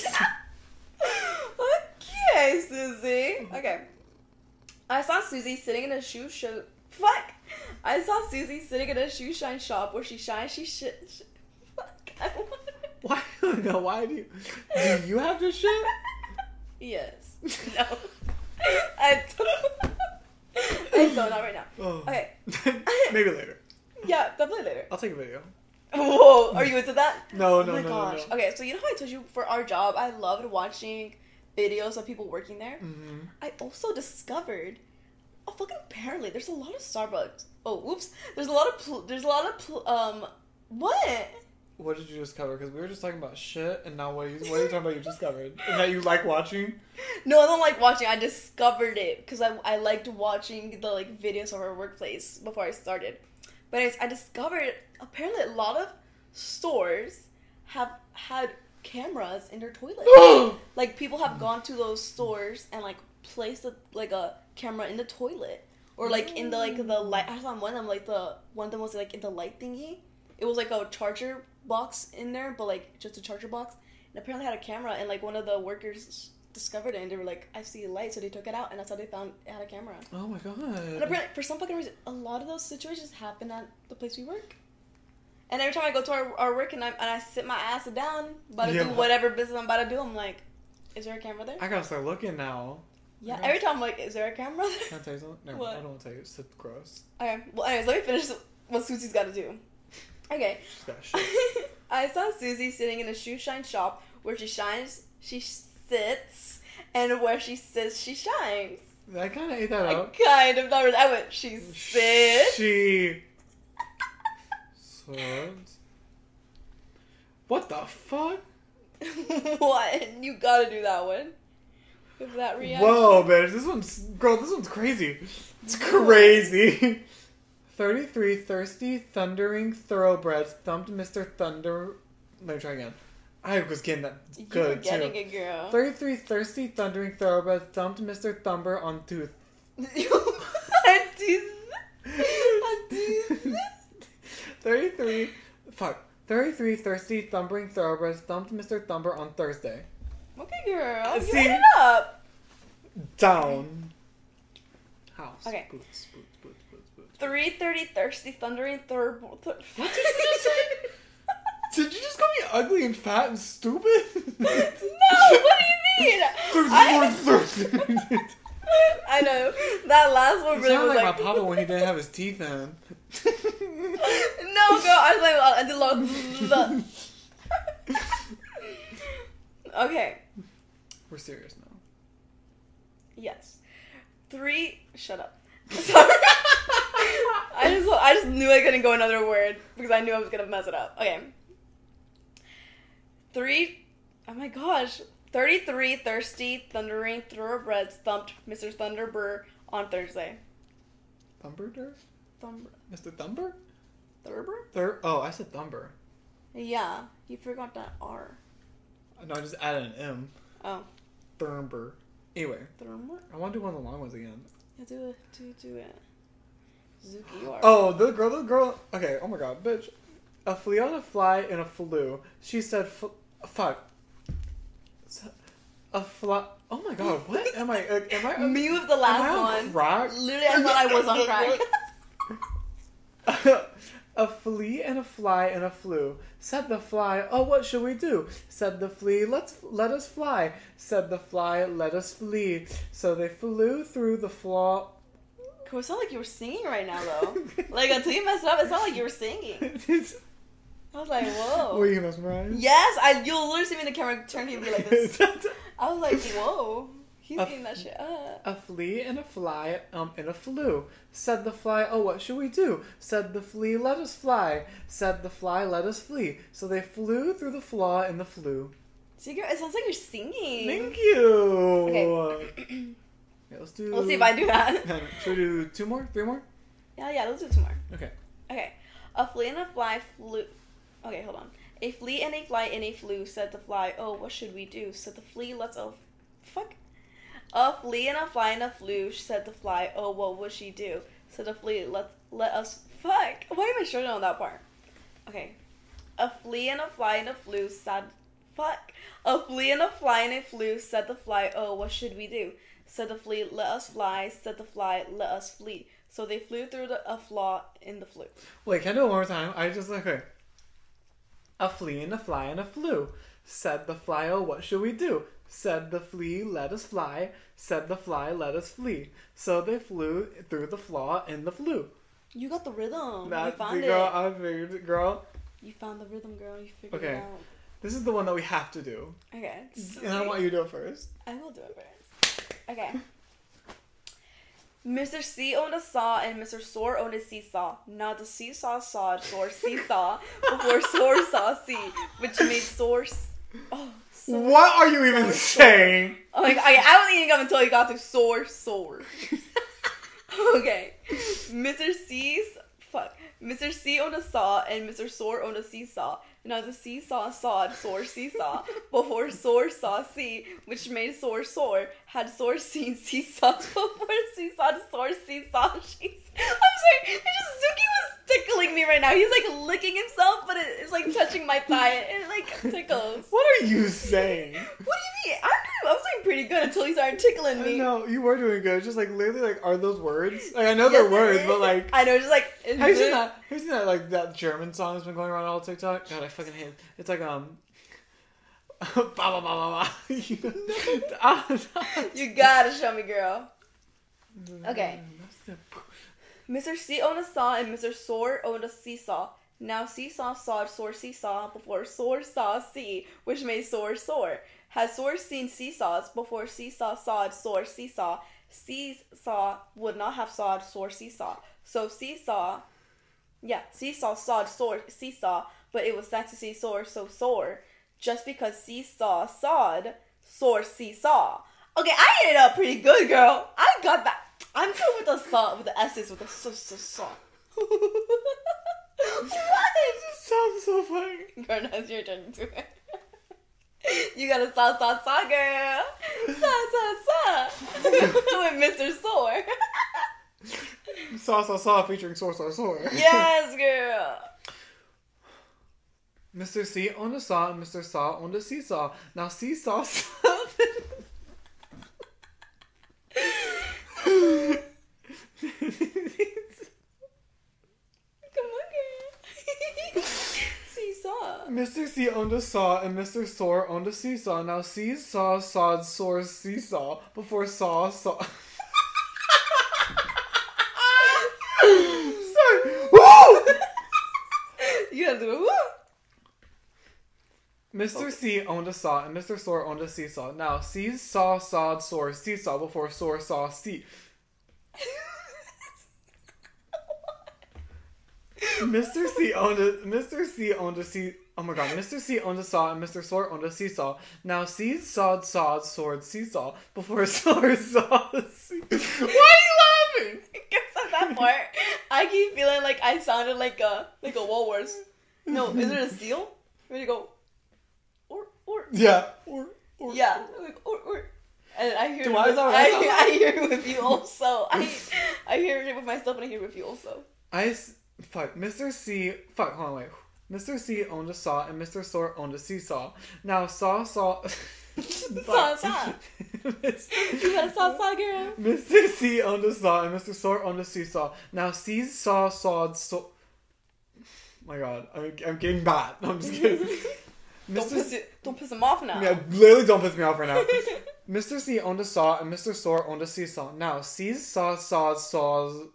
Okay, Susie. Okay. I saw Susie sitting in a shoe show. Fuck. I saw Susie sitting in a shoe shine shop where she shines, she shit. Sh- Fuck. I want Why? No, why do you? Do you have to shit? Yes. No. I don't. I don't. Not right now. Oh. Okay. Maybe later. Yeah, definitely later. I'll take a video. Whoa, are you into that? No, Oh no, my no, gosh. no, no. Okay, so you know how I told you for our job, I loved watching videos of people working there? Mm-hmm. I also discovered, oh fucking apparently, there's a lot of Starbucks. Oh, whoops. There's a lot of, pl- there's a lot of, pl- um, what? What did you discover? Because we were just talking about shit, and now what are you, what are you talking about you discovered? And that you like watching? No, I don't like watching. I discovered it because I, I liked watching the like videos of our workplace before I started. But anyways, I discovered apparently a lot of stores have had cameras in their toilets. Like people have gone to those stores and like placed a, like a camera in the toilet or like in the like the light. I saw one of them like the one of them was like in the light thingy. It was like a charger box in there, but like just a charger box. And apparently had a camera, and like one of the workers discovered it, and they were like, "I see a light," so they took it out, and that's how they found it had a camera. Oh my god. And apparently, for some fucking reason, a lot of those situations happen at the place we work. And every time I go to our, our work and I and I sit my ass down, about to Yeah. do whatever business I'm about to do, I'm like, "Is there a camera there?" I gotta start looking now. Yeah. Okay. Every time I'm like, "Is there a camera there?" Can I tell you something? No, What? I don't want to tell you. It's gross. Okay. Well, anyways, let me finish what Susie's got to do. Okay. She's got shit. I saw Susie sitting in a shoe shine shop where she shines, she sits, and where she sits, she shines. I kind of ate that I up. kind of not really. I went, she sits. She. Sits. What the fuck? What? You gotta do that one. With that reaction. Whoa, bitch. This one's. Girl, this one's crazy. It's crazy. thirty-three thirsty, thundering thoroughbreds thumped Mister Thunder. Let me try again. I was getting that You were good, getting too. it, girl. thirty-three thirsty, thundering thoroughbreds thumped Mister Thumber on tooth. I do. I do. thirty-three. Fuck. thirty-three thirsty, thundering thoroughbreds thumped Mister Thumber on Thursday. Okay, girl. You See? made it up. Down. House. Okay. Boots, boots, boots, boots, boots. three thirty thirsty, thundering third. Th- What did you just say? Did you just call me ugly and fat and stupid? No, what do you mean? I, Thirsty. I know. That last one You really sound was like, like. my papa when he didn't have his teeth in. No, girl, I was like, I did love. Okay. We're serious now. Yes. Three. Shut up. Sorry. I just, I just knew I couldn't go another word because I knew I was gonna mess it up. Okay. Three. Oh my gosh. Thirty-three thirsty, thundering thoroughbreds thumped Mister Thunderbird on Thursday. Thumber? Thumber. Mister Thumber? Thunderbird? Thur- oh, I said Thumber. Yeah, you forgot that R. No, I just added an M. Oh, Thumber. Anyway, Thunderbird. I want to do one of the long ones again. Yeah, do it, do do it. Zuki, you are. Oh, the girl, the girl. Okay, oh my god, bitch. A flea on a fly in a flu. She said, f- fuck. A fly. Oh my god, what am I? Uh, am I? Me with the am last I on one. crack? Literally, I thought I was on crack. A flea and a fly and a flew. Said the fly, oh, what should we do? Said the flea, let's let us fly. Said the fly, let us flee. So they flew through the flaw. Cool, it sounded like you were singing right now, though. Like, until you messed it up, it sounded like you were singing. I was like, whoa. Were you mesmerized? Yes, I. You'll literally see me in the camera turn to you and be like this. I was like, whoa. He's A- eating that shit up. A flea and a fly um in a flue. Said the fly, oh, what should we do? Said the flea, let us fly. Said the fly, let us flee. So they flew through the flaw in the flue. See, girl, it sounds like you're singing. Thank you. Okay. Yeah, let's do. We'll see if I do that. Should we do two more? Three more? Yeah, yeah, let's do two more. Okay. Okay. A flea and a fly flew. Okay, hold on. A flea and a fly in a flue. Said the fly, oh, what should we do? Said the flea, let's oh, fuck. A flea and a fly in a flue. Said the fly, oh, what would she do? Said the flea, let let us fuck. Why am I struggling on that part? Okay. A flea and a fly in a flue. Said fuck. A flea and a fly in a flue. Said the fly, oh, what should we do? Said the flea, let us fly. Said the fly, let us flee. So they flew through the, a flaw in the flue. Wait, can I do it one more time? I just okay. A flea and a fly and a flew. Said the fly, oh, what should we do? Said the flea, let us fly. Said the fly, let us flee. So they flew through the flaw in the flue. You got the rhythm. That's you found the girl. it. I figured it, girl. You found the rhythm, girl. You figured Okay. it out. This is the one that we have to do. Okay. And I want you to do it first. I will do it first. Okay. Mister C owned a saw and Mister Soar owned a seesaw. Now the seesaw sawed Soar seesaw before Soar saw C, which made Soar. s- Oh. So- What are you even saying? Oh my god, okay, I don't think I'm until you got to Soar Soar. Okay. Mister C's. Fuck. Mister C owned a saw and Mister Soar owned a seesaw. Now the seesaw sawed Soar seesaw before Soar saw C, which made Soar soar. Had Soar seen seesaws before seesaw Soar seesaw. She's, I'm sorry, it just Zuki was tickling me right now. He's like licking himself, but it, it's like touching my thigh and it like tickles. What are you saying? What do you mean? I'm doing, I was doing pretty good until he started tickling me. No, you were doing good. Just like literally, like, are those words? Like, I know they're Yes, it words, is. but like, I know, just like it's have you seen good. that? Have you seen that? Like that German song that's been going around all TikTok. God, I fucking hate it. It's like um. Ba ba ba ba ba. You gotta show me, girl. Okay. Mister C owned a saw and Mister Soar owned a seesaw. Now seesaw sawed Soar seesaw before Soar saw C, which made Soar soar. Had Soar seen seesaws before seesaw sawed Soar seesaw, seesaw would not have sawed Soar seesaw. So seesaw, yeah, seesaw sawed Soar seesaw, but it was sad to see Soar so sore. Just because seesaw sawed Soar seesaw. Okay, I ate it up pretty good, girl. I got that. I'm good with the saw, with the S's, with the s s saw. What? Sounds so funny. Girl, now it's your turn to do it. You got a saw, saw, saw, girl. Saw, saw, saw. With Mister Soar. Saw saw saw featuring Soar Soar Soar. Yes, girl. Mister C owned a saw and Mister Saw owned a seesaw. Now seesaw. Come on, girl. Seesaw. Mister C owned a saw and Mister Soar owned a seesaw. Now seesaw sawed Soar seesaw before saw saw. Sorry. Woo! You gotta do it. Woo! Mister C owned a saw and Mister Soar owned a seesaw. Now seesaw sawed Soar seesaw before Soar saw C. Mister C owned a Mister C owned a sea. Oh my god! Mister C owned a saw and Mister Soar owned a seesaw. Now C sawed sawed sword seesaw before Soar saw C. Why are you laughing? Because of that part, I keep feeling like I sounded like a like a walrus. No, is it a seal? Where you go? Or or Yeah. Or, or, yeah, like or or. And I hear Do it I- with, is that what I sound I, like? I hear it with you also. I I hear it with myself and I hear it with you also. I s- fuck. Mister C. Fuck. Hold on. Wait. Mister C owned a saw and Mister Soar owned a seesaw. Now saw saw. Saw, saw. You got a saw, saw, girl. Mister C owned a saw and Mister Soar owned a seesaw. Now C saw sawed so. My God, I'm I'm getting bad. I'm just kidding. Don't piss it, don't piss him off now. Yeah, literally don't piss me off right now. Mister C owned a saw and Mister Soar owned a seesaw. Now C saw sawed saws.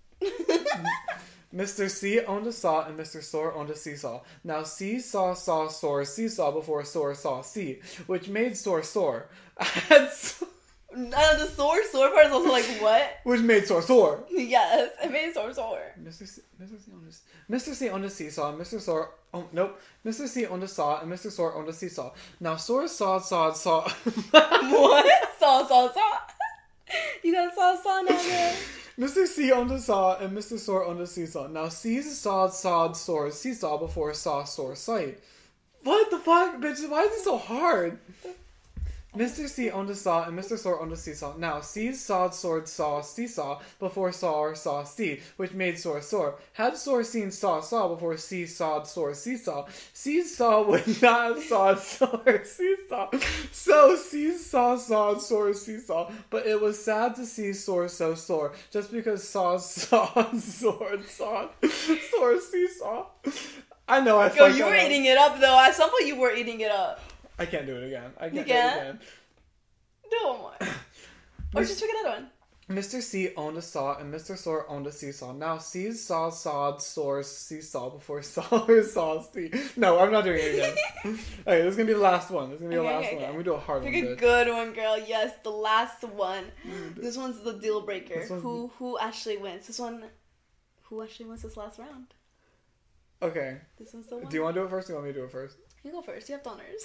Mister C owned a saw and Mister Soar owned a seesaw. Now C saw saw Soar seesaw before Soar saw C, which made Soar soar. Had so- Uh, the soar soar part is also like what? Which made soar soar. Yes, it made soar soar. Mister C, Mister C on this, Mister C on the seesaw, Mister Soar. Oh nope, Mister C on the saw, and Mister Soar on the seesaw. Now soar sawed sawed saw. What? Saw saw saw. You got saw saw now, man. Mister C on the saw, and Mister Soar on the seesaw. Now sees sawed sawed soar seesaw before saw soar sight. What the fuck, bitch? Why is it so hard? Mister C on the saw and Mister Soar on the seesaw. Now sees sawed sword saw seesaw before saw or saw see, which made soar soar. Had soar seen saw saw before see sawed soar seesaw. Sees saw would not have sawed soar seesaw. So sees saw sawed soar seesaw. But it was sad to see soar so sore, just because saw saw sword saw soar seesaw. I know I Yo, fucked you that were up. eating it up though. At some point, you were eating it up. I can't do it again. I can't You do it can't? again. No more. Or just pick another one. Mister C owned a saw and Mister Soar owned a seesaw. Now sees saw sawed soars seesaw before saw or saw see. No, I'm not doing it again. Okay, this is gonna be the last one. This is gonna be Okay, the last okay, one. okay. I'm gonna do a hard Pick one. a Bitch. good one, girl. Yes, the last one. This one's the deal breaker. This one's- Who who actually wins? This one. Who actually wins this last round? Okay. This one's the one. Do you want to do it first? Or do you want me to do it first? You go first. You have the honors.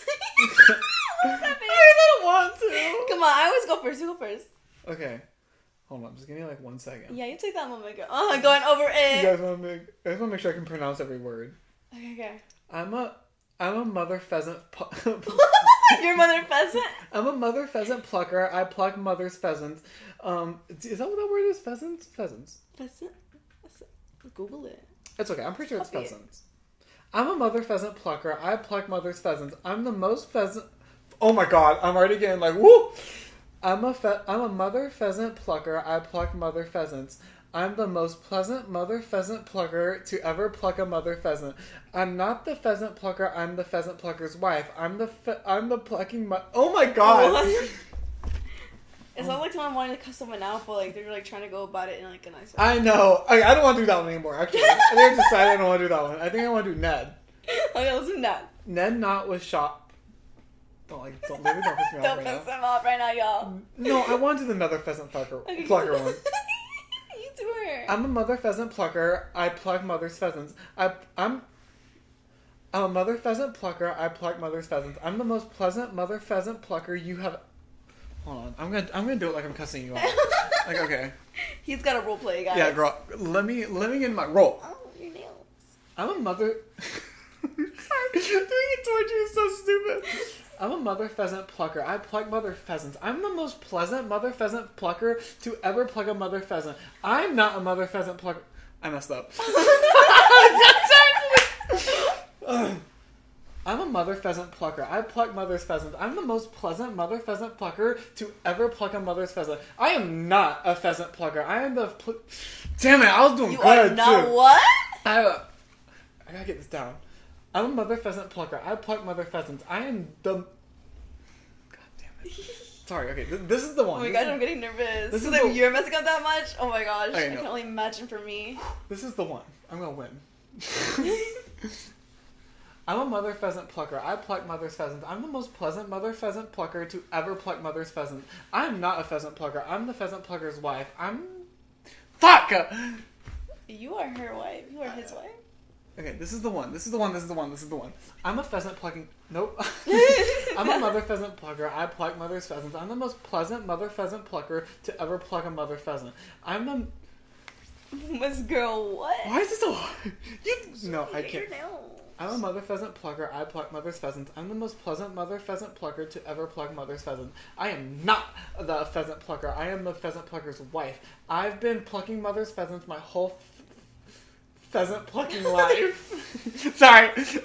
I don't want to. Come on, I always go first. You go first. Okay. Hold on. Just give me like one second. Yeah, you take that moment, girl. Oh, going over You it. guys want to make? I just want to make sure I can pronounce every word. Okay, okay. I'm a. I'm a mother pheasant. Pu- Your mother pheasant? I'm a mother pheasant plucker. I pluck mother's pheasants. Um, is that what that word is? Pheasants? Pheasants. Pheasant? Pheasant. Google it. It's okay. I'm pretty sure it's Copy it. pheasants. I'm a mother pheasant plucker. I pluck mother's pheasants. I'm the most pheasant. Oh my god! I'm already getting like woo. I'm a fe- I'm a mother pheasant plucker. I pluck mother pheasants. I'm the most pleasant mother pheasant plucker to ever pluck a mother pheasant. I'm not the pheasant plucker. I'm the pheasant plucker's wife. I'm the fe- I'm the plucking. Mo- oh my god! What? It's not like someone wanting to cuss someone out, but like they're like trying to go about it in like a nice way. I know. I, I don't want to do that one anymore. Actually, I think I decided I don't want to do that one. I think I want to do Ned. Okay, let's do that. Ned not was shot. Don't like. Don't maybe don't piss me off Don't right piss now. them off right now, y'all. No, I want to do the mother pheasant plucker, Okay, plucker one. You do her. I'm a mother pheasant plucker. I pluck mother's pheasants. I I'm I'm a mother pheasant plucker. I pluck mother's pheasants. I'm the most pleasant mother pheasant plucker you have. Hold on, I'm gonna I'm gonna do it like I'm cussing you out. Like okay, He's got a role play, guys. yeah, girl. Let me let me get in my role. Oh, your nails. I'm a mother. Sorry, doing it towards you is so stupid. I'm a mother pheasant plucker. I pluck mother pheasants. I'm the most pleasant mother pheasant plucker to ever pluck a mother pheasant. I'm not a mother pheasant plucker. I messed up. Ugh. I'm a mother pheasant plucker. I pluck mother's pheasants. I'm the most pleasant mother pheasant plucker to ever pluck a mother's pheasant. I am not a pheasant plucker. I am the. Pl- Damn it! I was doing You good are not too. what? I, uh, I gotta get this down. I'm a mother pheasant plucker. I pluck mother pheasants. I am the. God damn it. Sorry. Okay, th- this is the Oh one. my This god, is- I'm getting nervous. this This is if the- you're messing up that much, oh my gosh, I I, know. can only imagine for me. This is the one. I'm gonna win. I'm a mother pheasant plucker. I pluck mother's pheasants. I'm the most pleasant mother pheasant plucker to ever pluck mother's pheasant. I'm not a pheasant plucker. I'm the pheasant plucker's wife. I'm. Fuck! You are her wife. You are his wife. Okay, this is the one. This is the one. This is the one. This is the one. I'm a pheasant plucking. Nope. I'm a mother pheasant plucker. I pluck mother's pheasants. I'm the most pleasant mother pheasant plucker to ever pluck a mother pheasant. I'm the. Miss girl, what? Why is this so hard? You... No, I Get can't. your nails. I'm a mother pheasant plucker. I pluck mother's pheasants. I'm the most pleasant mother pheasant plucker to ever pluck mother's pheasant. I am not the pheasant plucker. I am the pheasant plucker's wife. I've been plucking mother's pheasants my whole f- pheasant plucking life. Sorry. Okay.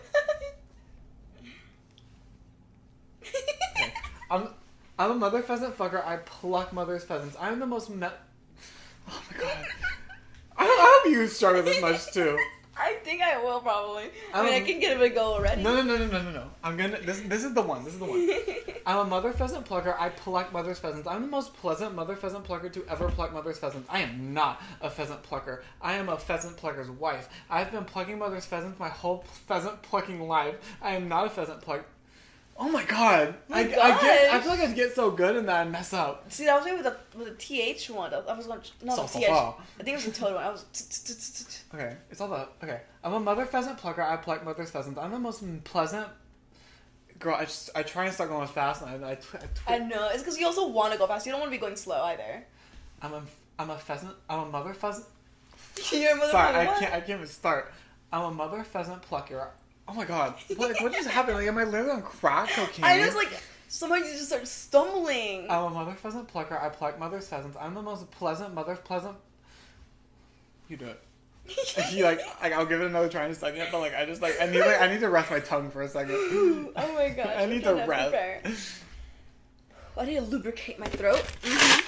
I'm I'm a mother pheasant fucker. I pluck mother's pheasants. I'm the most me- Oh my god. I, I hope you struggle this much too. I think I will probably. I Um, mean, I can get him a go already. No, no, no, no, no, no, no. I'm gonna. This, this is the one. This is the one. I'm a mother pheasant plucker. I pluck mother's pheasants. I'm the most pleasant mother pheasant plucker to ever pluck mother's pheasants. I am not a pheasant plucker. I am a pheasant plucker's wife. I've been plucking mother's pheasants my whole pheasant plucking life. I am not a pheasant pluck. Oh my god. My I, I get. I gosh. feel like I get so good and then I mess up. See, that was me with the with the T H one. I was going not the So, T H. so, I think it was the toad one. I was. Okay, it's all the okay. I'm a mother pheasant plucker. I pluck mother's pheasants. I'm the most pleasant girl. I just I try and start going fast, and I I, tw- I, tw- I know. It's because you also want to go fast. You don't want to be going slow either. I'm a I'm a pheasant. I'm a mother pheasant. You're a mother Sorry, pheasant, I what? can't I can't even start. I'm a mother pheasant plucker. Oh my god, what what just happened? Like, am I literally on crack cocaine? I just like somehow you just start stumbling. I'm a mother pheasant plucker. I pluck mother's pheasants. I'm the most pleasant mother pleasant. You do it. He like, like I'll give it another try in a second, but like I just like I need like I need to rest my tongue for a second. Oh my gosh. I need to cannot rest. prepare. I need to lubricate my throat. Mm-hmm.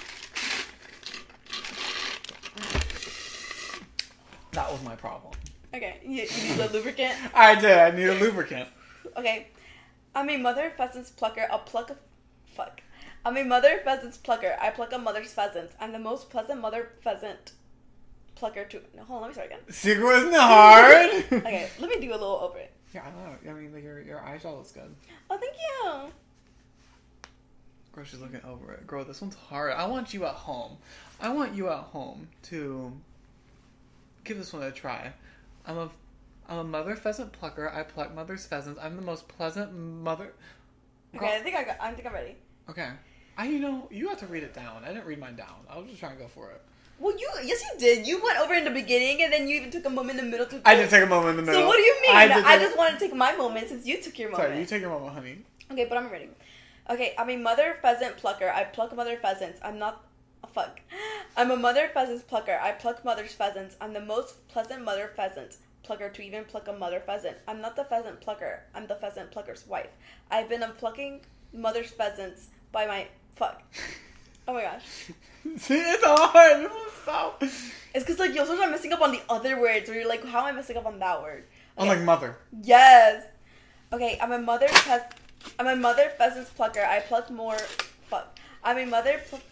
That was my problem. Okay, you, you need the lubricant. I did. I need a lubricant. Okay, I'm a mother pheasant's plucker. I'll pluck a fuck. I'm a mother pheasant's plucker. I pluck a mother's pheasant. I'm the most pleasant mother pheasant plucker to. No, hold on. Let me start again. Secret wasn't hard. Okay, let me do a little over it. Yeah, I don't know. I mean, like your your eyeshadow looks good. Oh, thank you. Girl, she's looking over it. Girl, this one's hard. I want you at home. I want you at home to give this one a try. I'm a, I'm a mother pheasant plucker. I pluck mother's pheasants. I'm the most pleasant mother. Girl. Okay, I think I got. I think I'm ready. Okay. I, you know, you have to read it down. I didn't read mine down. I was just trying to go for it. Well, you yes you did. You went over in the beginning, and then you even took a moment in the middle to. I did take a moment in the middle. So what do you mean? I, I, did take- just wanted to take my moment since you took your moment. Sorry, you take your moment, honey. Okay, but I'm ready. Okay, I'm a mother pheasant plucker. I pluck mother pheasants. I'm not a fuck. I'm a mother pheasant plucker. I pluck mother's pheasants. I'm the most pleasant mother pheasant plucker to even pluck a mother pheasant. I'm not the pheasant plucker. I'm the pheasant plucker's wife. I've been plucking mother's pheasants by my fuck. Oh my gosh. See, it's hard. This is so. It's because like you're sometimes messing up on the other words, where you're like, how am I messing up on that word? I'm like mother. Yes. Okay, I'm a mother pheas. I'm a mother pheasant's plucker. I pluck more. Fuck. I'm a mother. Pl-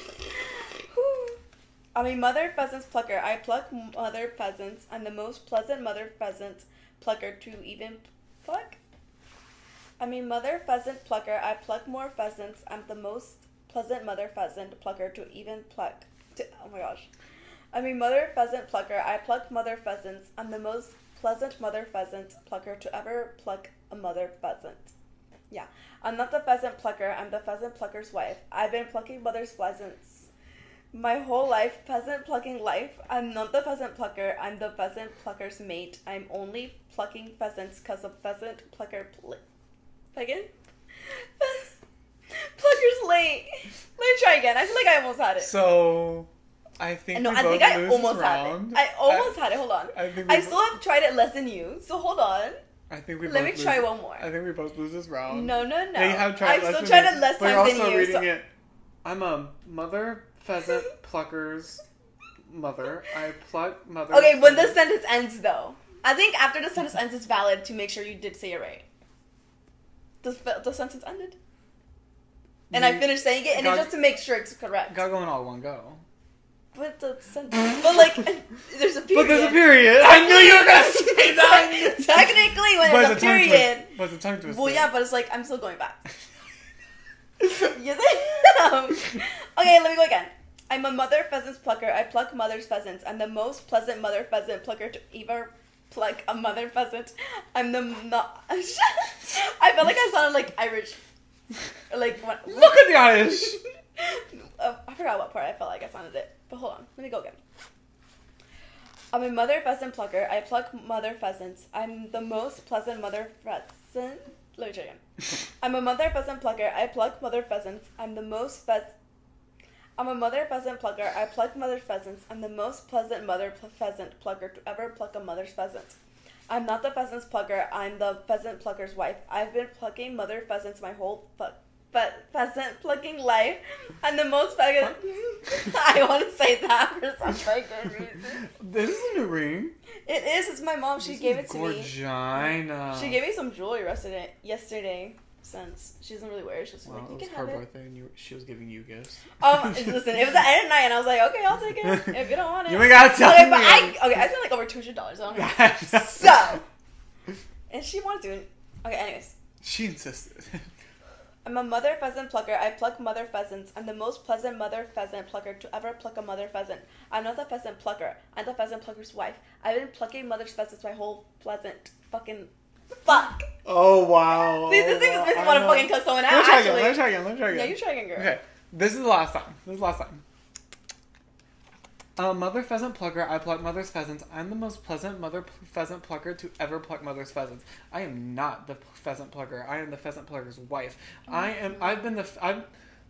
I'm a mother pheasant's plucker. I pluck mother pheasants. I'm the most pleasant mother pheasant plucker to even fuck. I'm a mother pheasant plucker. I pluck more pheasants. I'm the most pleasant mother pheasant plucker to even pluck. To, oh my gosh. I'm a mother pheasant plucker. I pluck mother pheasants. I'm the most pleasant mother pheasant plucker to ever pluck a mother pheasant. Yeah. I'm not the pheasant plucker. I'm the pheasant plucker's wife. I've been plucking mother's pheasants my whole life. Pheasant plucking life. I'm not the pheasant plucker. I'm the pheasant plucker's mate. I'm only plucking pheasants because a pheasant plucker pl- Again? Plucker's late. Let me try again. I feel like I almost had it. So, I think No, we I both think I lose almost this had round. it. I almost had it. Hold on. I think we I bo- still have tried it less than you. So hold on. I think we Let both me try lose- one more. I think we both lose this round. No, no, no. Yeah, you have tried I've less still than tried me, it less but you're times also than you. reading So it. I'm a mother pheasant plucker's mother. I pluck mother. okay, when the pheasant- sentence ends, though, I think after the sentence ends, it's valid to make sure you did say it right. The the sentence ended, and I You- finished saying it, and God- it's just to make sure it's correct. Got going all one go. But the sentence, but like, there's a period. But there's a period. I knew you were gonna say that. Technically, when But there's a it's a tongue period. twist. But it's a tongue twister. Well, yeah, but it's like I'm still going back. Yes, I am. Okay, let me go again. I'm a mother pheasant's plucker. I pluck mother's pheasants. I'm the most pleasant mother pheasant plucker to ever pluck a mother pheasant. I'm the not. I felt like I sounded like Irish. Like what? Look at the Irish. uh, I forgot what part I felt like I sounded it. But hold on, let me go again. I'm a mother pheasant plucker. I pluck mother pheasants. I'm the most pleasant mother pheasant. Let me try again. I'm a mother pheasant plucker. I pluck mother pheasants. I'm the most pheasant. I'm a mother pheasant plucker. I pluck mother pheasants. I'm the most pleasant mother pl- pheasant plucker to ever pluck a mother's pheasant. I'm not the pheasant's plucker. I'm the pheasant plucker's wife. I've been plucking mother pheasants my whole fu- But pheasant plucking life. I'm the most pheasant. I want to say that for some fucking reason. This is a new ring. It is. It's my mom. She This gave is it to me. Gorgina. She gave me some jewelry yesterday. Yesterday, since she doesn't really wear it, she's Well, like, it you was can her have it. birthday, and you, she was giving you gifts. Um, listen, it was the end of the night, and I was like, okay, I'll take it if you don't want it. You ain't gotta tell okay, me. but I okay, I spent like over two hundred dollars on it. Yes. So, and she wanted to. Okay, anyways, She insisted. I'm a mother pheasant plucker. I pluck mother pheasants. I'm the most pleasant mother pheasant plucker to ever pluck a mother pheasant. I'm not the pheasant plucker. I'm the pheasant plucker's wife. I've been plucking mother's pheasants my whole pleasant fucking fuck. Oh, wow. See, this thing Oh, is makes me I want to know. fucking cuss someone out, Let me try actually. again. Let me try again. Let me try again. Yeah, you try again, girl. Okay. This is the last time. This is the last time. Uh, mother pheasant plucker, I pluck mother's pheasants. I'm the most pleasant mother p- pheasant plucker to ever pluck mother's pheasants. I am not the p- pheasant plucker. I am the pheasant plucker's wife. I am. I've been the. F- I'm.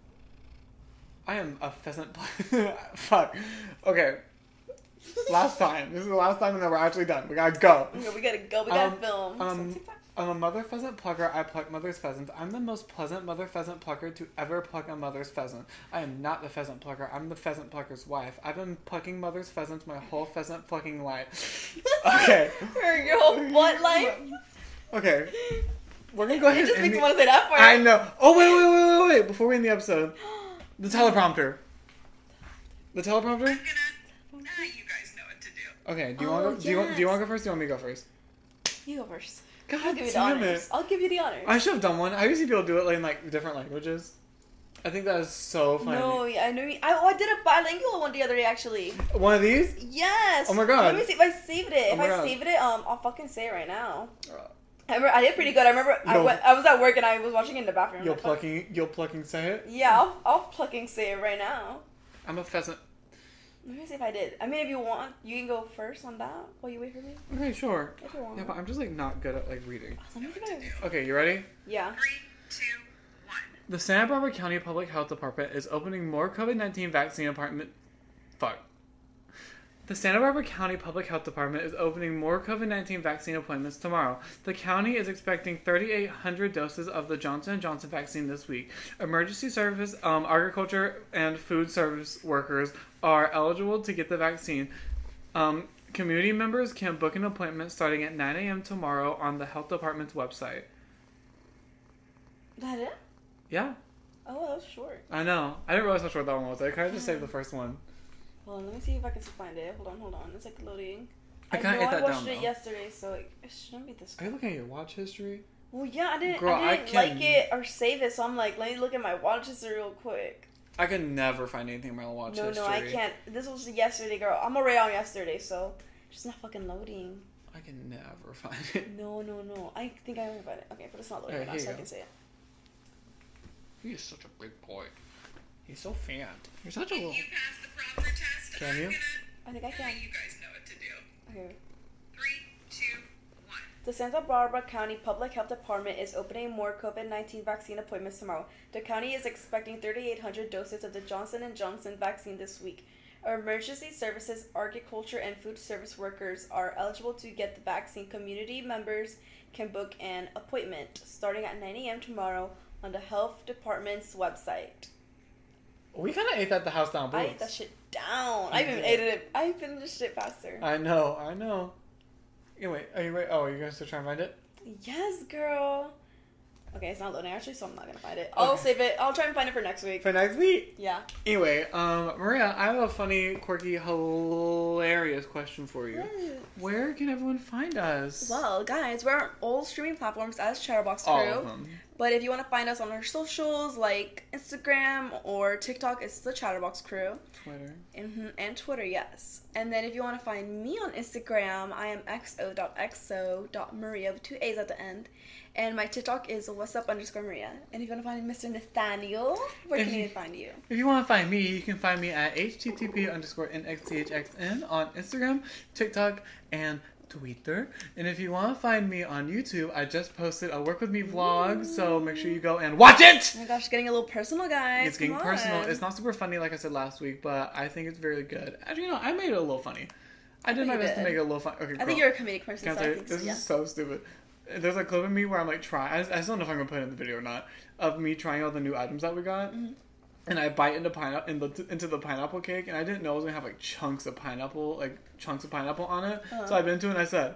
I am a pheasant. Pl- Fuck. Okay. Last time. This is the last time, and then we're actually done. We gotta go. Okay, we gotta go. We gotta Um, film. um, So TikTok. I'm a mother pheasant plucker. I pluck mother's pheasants. I'm the most pleasant mother pheasant plucker to ever pluck a mother's pheasant. I am not the pheasant plucker. I'm the pheasant plucker's wife. I've been plucking mother's pheasants my whole pheasant plucking life. Okay. For your whole what life? Okay. We're gonna go ahead It just and makes me end want to say that part. the- I know. Oh wait, wait, wait, wait, wait! Before we end the episode, the teleprompter. The teleprompter. I'm gonna. Ah, you guys know what to do. Okay. Do you Oh, want to go? Do you want? Do you yes. want to go first? Or do you want me to go first? You go first. God I'll give you the damn honors. it! I'll give you the honors. I should have done one. I used to see people do it like, in like different languages. I think that is so funny. No, yeah, I know. You, I, oh, I did a bilingual one the other day, actually. One of these? Yes. Oh my God. Let me see if I saved it. Oh If my I God. saved it, um, I'll fucking say it right now. Uh, I remember I did pretty good. I remember I, Yo. went, I was at work and I was watching it in the bathroom. You'll I thought- plucking, you'll plucking say it? Yeah, I'll, I'll plucking say it right now. I'm a pheasant. Let me see if I did. I mean, if you want, you can go first on that while you wait for me. Okay, sure. If you want. Yeah, but I'm just like not good at like reading. Let me see if I- Okay, you ready? Yeah. Three, two, one. The Santa Barbara County Public Health Department is opening more COVID nineteen vaccine apartment. Fuck. The Santa Barbara County Public Health Department is opening more COVID nineteen vaccine appointments tomorrow. The county is expecting thirty-eight hundred doses of the Johnson and Johnson vaccine this week. Emergency service, um, agriculture, and food service workers are eligible to get the vaccine. Um, community members can book an appointment starting at nine a.m. tomorrow on the health department's website. That it? Yeah, Oh, that was short. I know. I didn't realize how short that one was. I kind of just saved the first one. Hold on, let me see if I can find it. Hold on, hold on. It's like loading. I I kinda know ate I that watched down, it though. yesterday, so it, it shouldn't be this Are you good. looking at your watch history? Well, yeah, I didn't, Girl, I I didn't can- like it or save it, so I'm like, let me look at my watch history real quick. I can never find anything in my watch no, history. no, I can't. This was yesterday, girl. I'm already on yesterday, so it's just not fucking loading. I can never find it. No, no, no. I think I can find it. Okay, but it's not loading Alright, right now, here so I you can go. say it. He is such a big boy. He's so fat. You're such a Can little. you pass the prompter test? Can I'm you? Gonna, I think I Ah, can. you guys know what to do. Okay. Three, two, one. The Santa Barbara County Public Health Department is opening more COVID nineteen vaccine appointments tomorrow. The county is expecting thirty-eight hundred doses of the Johnson and Johnson vaccine this week. Emergency services, agriculture, and food service workers are eligible to get the vaccine. Community members can book an appointment starting at nine a.m. tomorrow on the health department's website. We kind of ate that the house down. I Boots. ate that shit down. You I even did. ate it. I finished it faster. I know. I know. Anyway, are you ready? Oh, are you guys still trying to find it? Yes, girl. Okay, it's not loading actually, so I'm not gonna find it. I'll Okay. save it. I'll try and find it for next week. For next week. Yeah. Anyway, um, Maria, I have a funny, quirky, hilarious question for you. Where can everyone find us? Well, guys, we're on all streaming platforms as Chatterbox Crew. all of them. But if you want to find us on our socials like Instagram or TikTok, it's the Chatterbox Crew. Twitter. Mm-hmm. And Twitter, yes. And then if you want to find me on Instagram, I am x o dot x o dot maria with two A's at the end. And my TikTok is what's up underscore Maria. And if you want to find Mister Nathaniel, where If can you- he find you? If you want to find me, you can find me at http underscore nxthxn on Instagram, TikTok, and Twitter. And if you want to find me on YouTube, I just posted a Work With Me vlog, so make sure you go and watch it! Oh my gosh, getting a little personal, guys. It's getting Come personal. on. It's not super funny like I said last week, but I think it's very good. Actually, you know, I made it a little funny. I did think my you best to did. make it a little funny. Okay, I girl. think you're a comedic person, Can I so tell I you, think this so, yeah. is so stupid. There's a clip of me where I'm like trying. I, I still don't know if I'm gonna put it in the video or not. Of me trying all the new items that we got, Mm-hmm. and I bite into pineapple in the, into the pineapple cake, and I didn't know it was gonna have like chunks of pineapple, like chunks of pineapple on it. Uh-huh. So I bit into it and I said,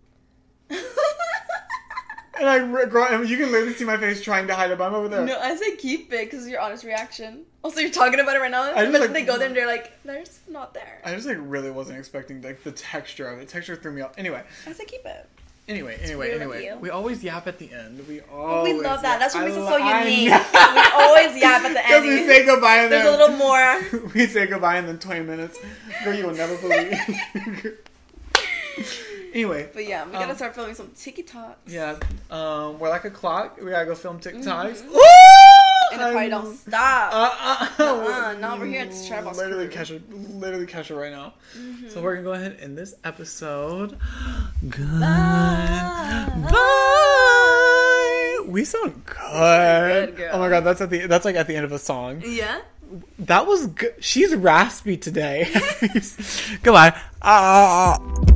and I re- girl, and you can literally see my face trying to hide it, but I'm over there. No, I say keep it because your honest reaction. Also, you're talking about it right now, I but just, then like- they go there and they're like, "There's not there." I just like really wasn't expecting like the texture of it. Texture threw me off. Anyway, I say keep it. Anyway, anyway, real of anyway. you. We always yap at the end. We Oh, always we love that. yap. That's what I makes us lo- so I unique. know. We always yap at the Because end. we say goodbye and There's then a little more. we say goodbye in then twenty minutes. Girl, you will never believe. Anyway. But yeah, we gotta um, start filming some TikToks. Yeah. Um, we're like a clock. We gotta go film TikToks. Mhm. Woo! And it probably I'm- don't stop. Uh, uh, Uh-uh, not over here at the Chatterbox Literally crew. catch her, literally catch her right now. Mm-hmm. So we're gonna go ahead and end this episode. Good. Bye. Bye. We sound good. good, girl. Oh my god, that's at the that's like at the end of a song. Yeah? That was good. She's raspy today. Goodbye. Ah.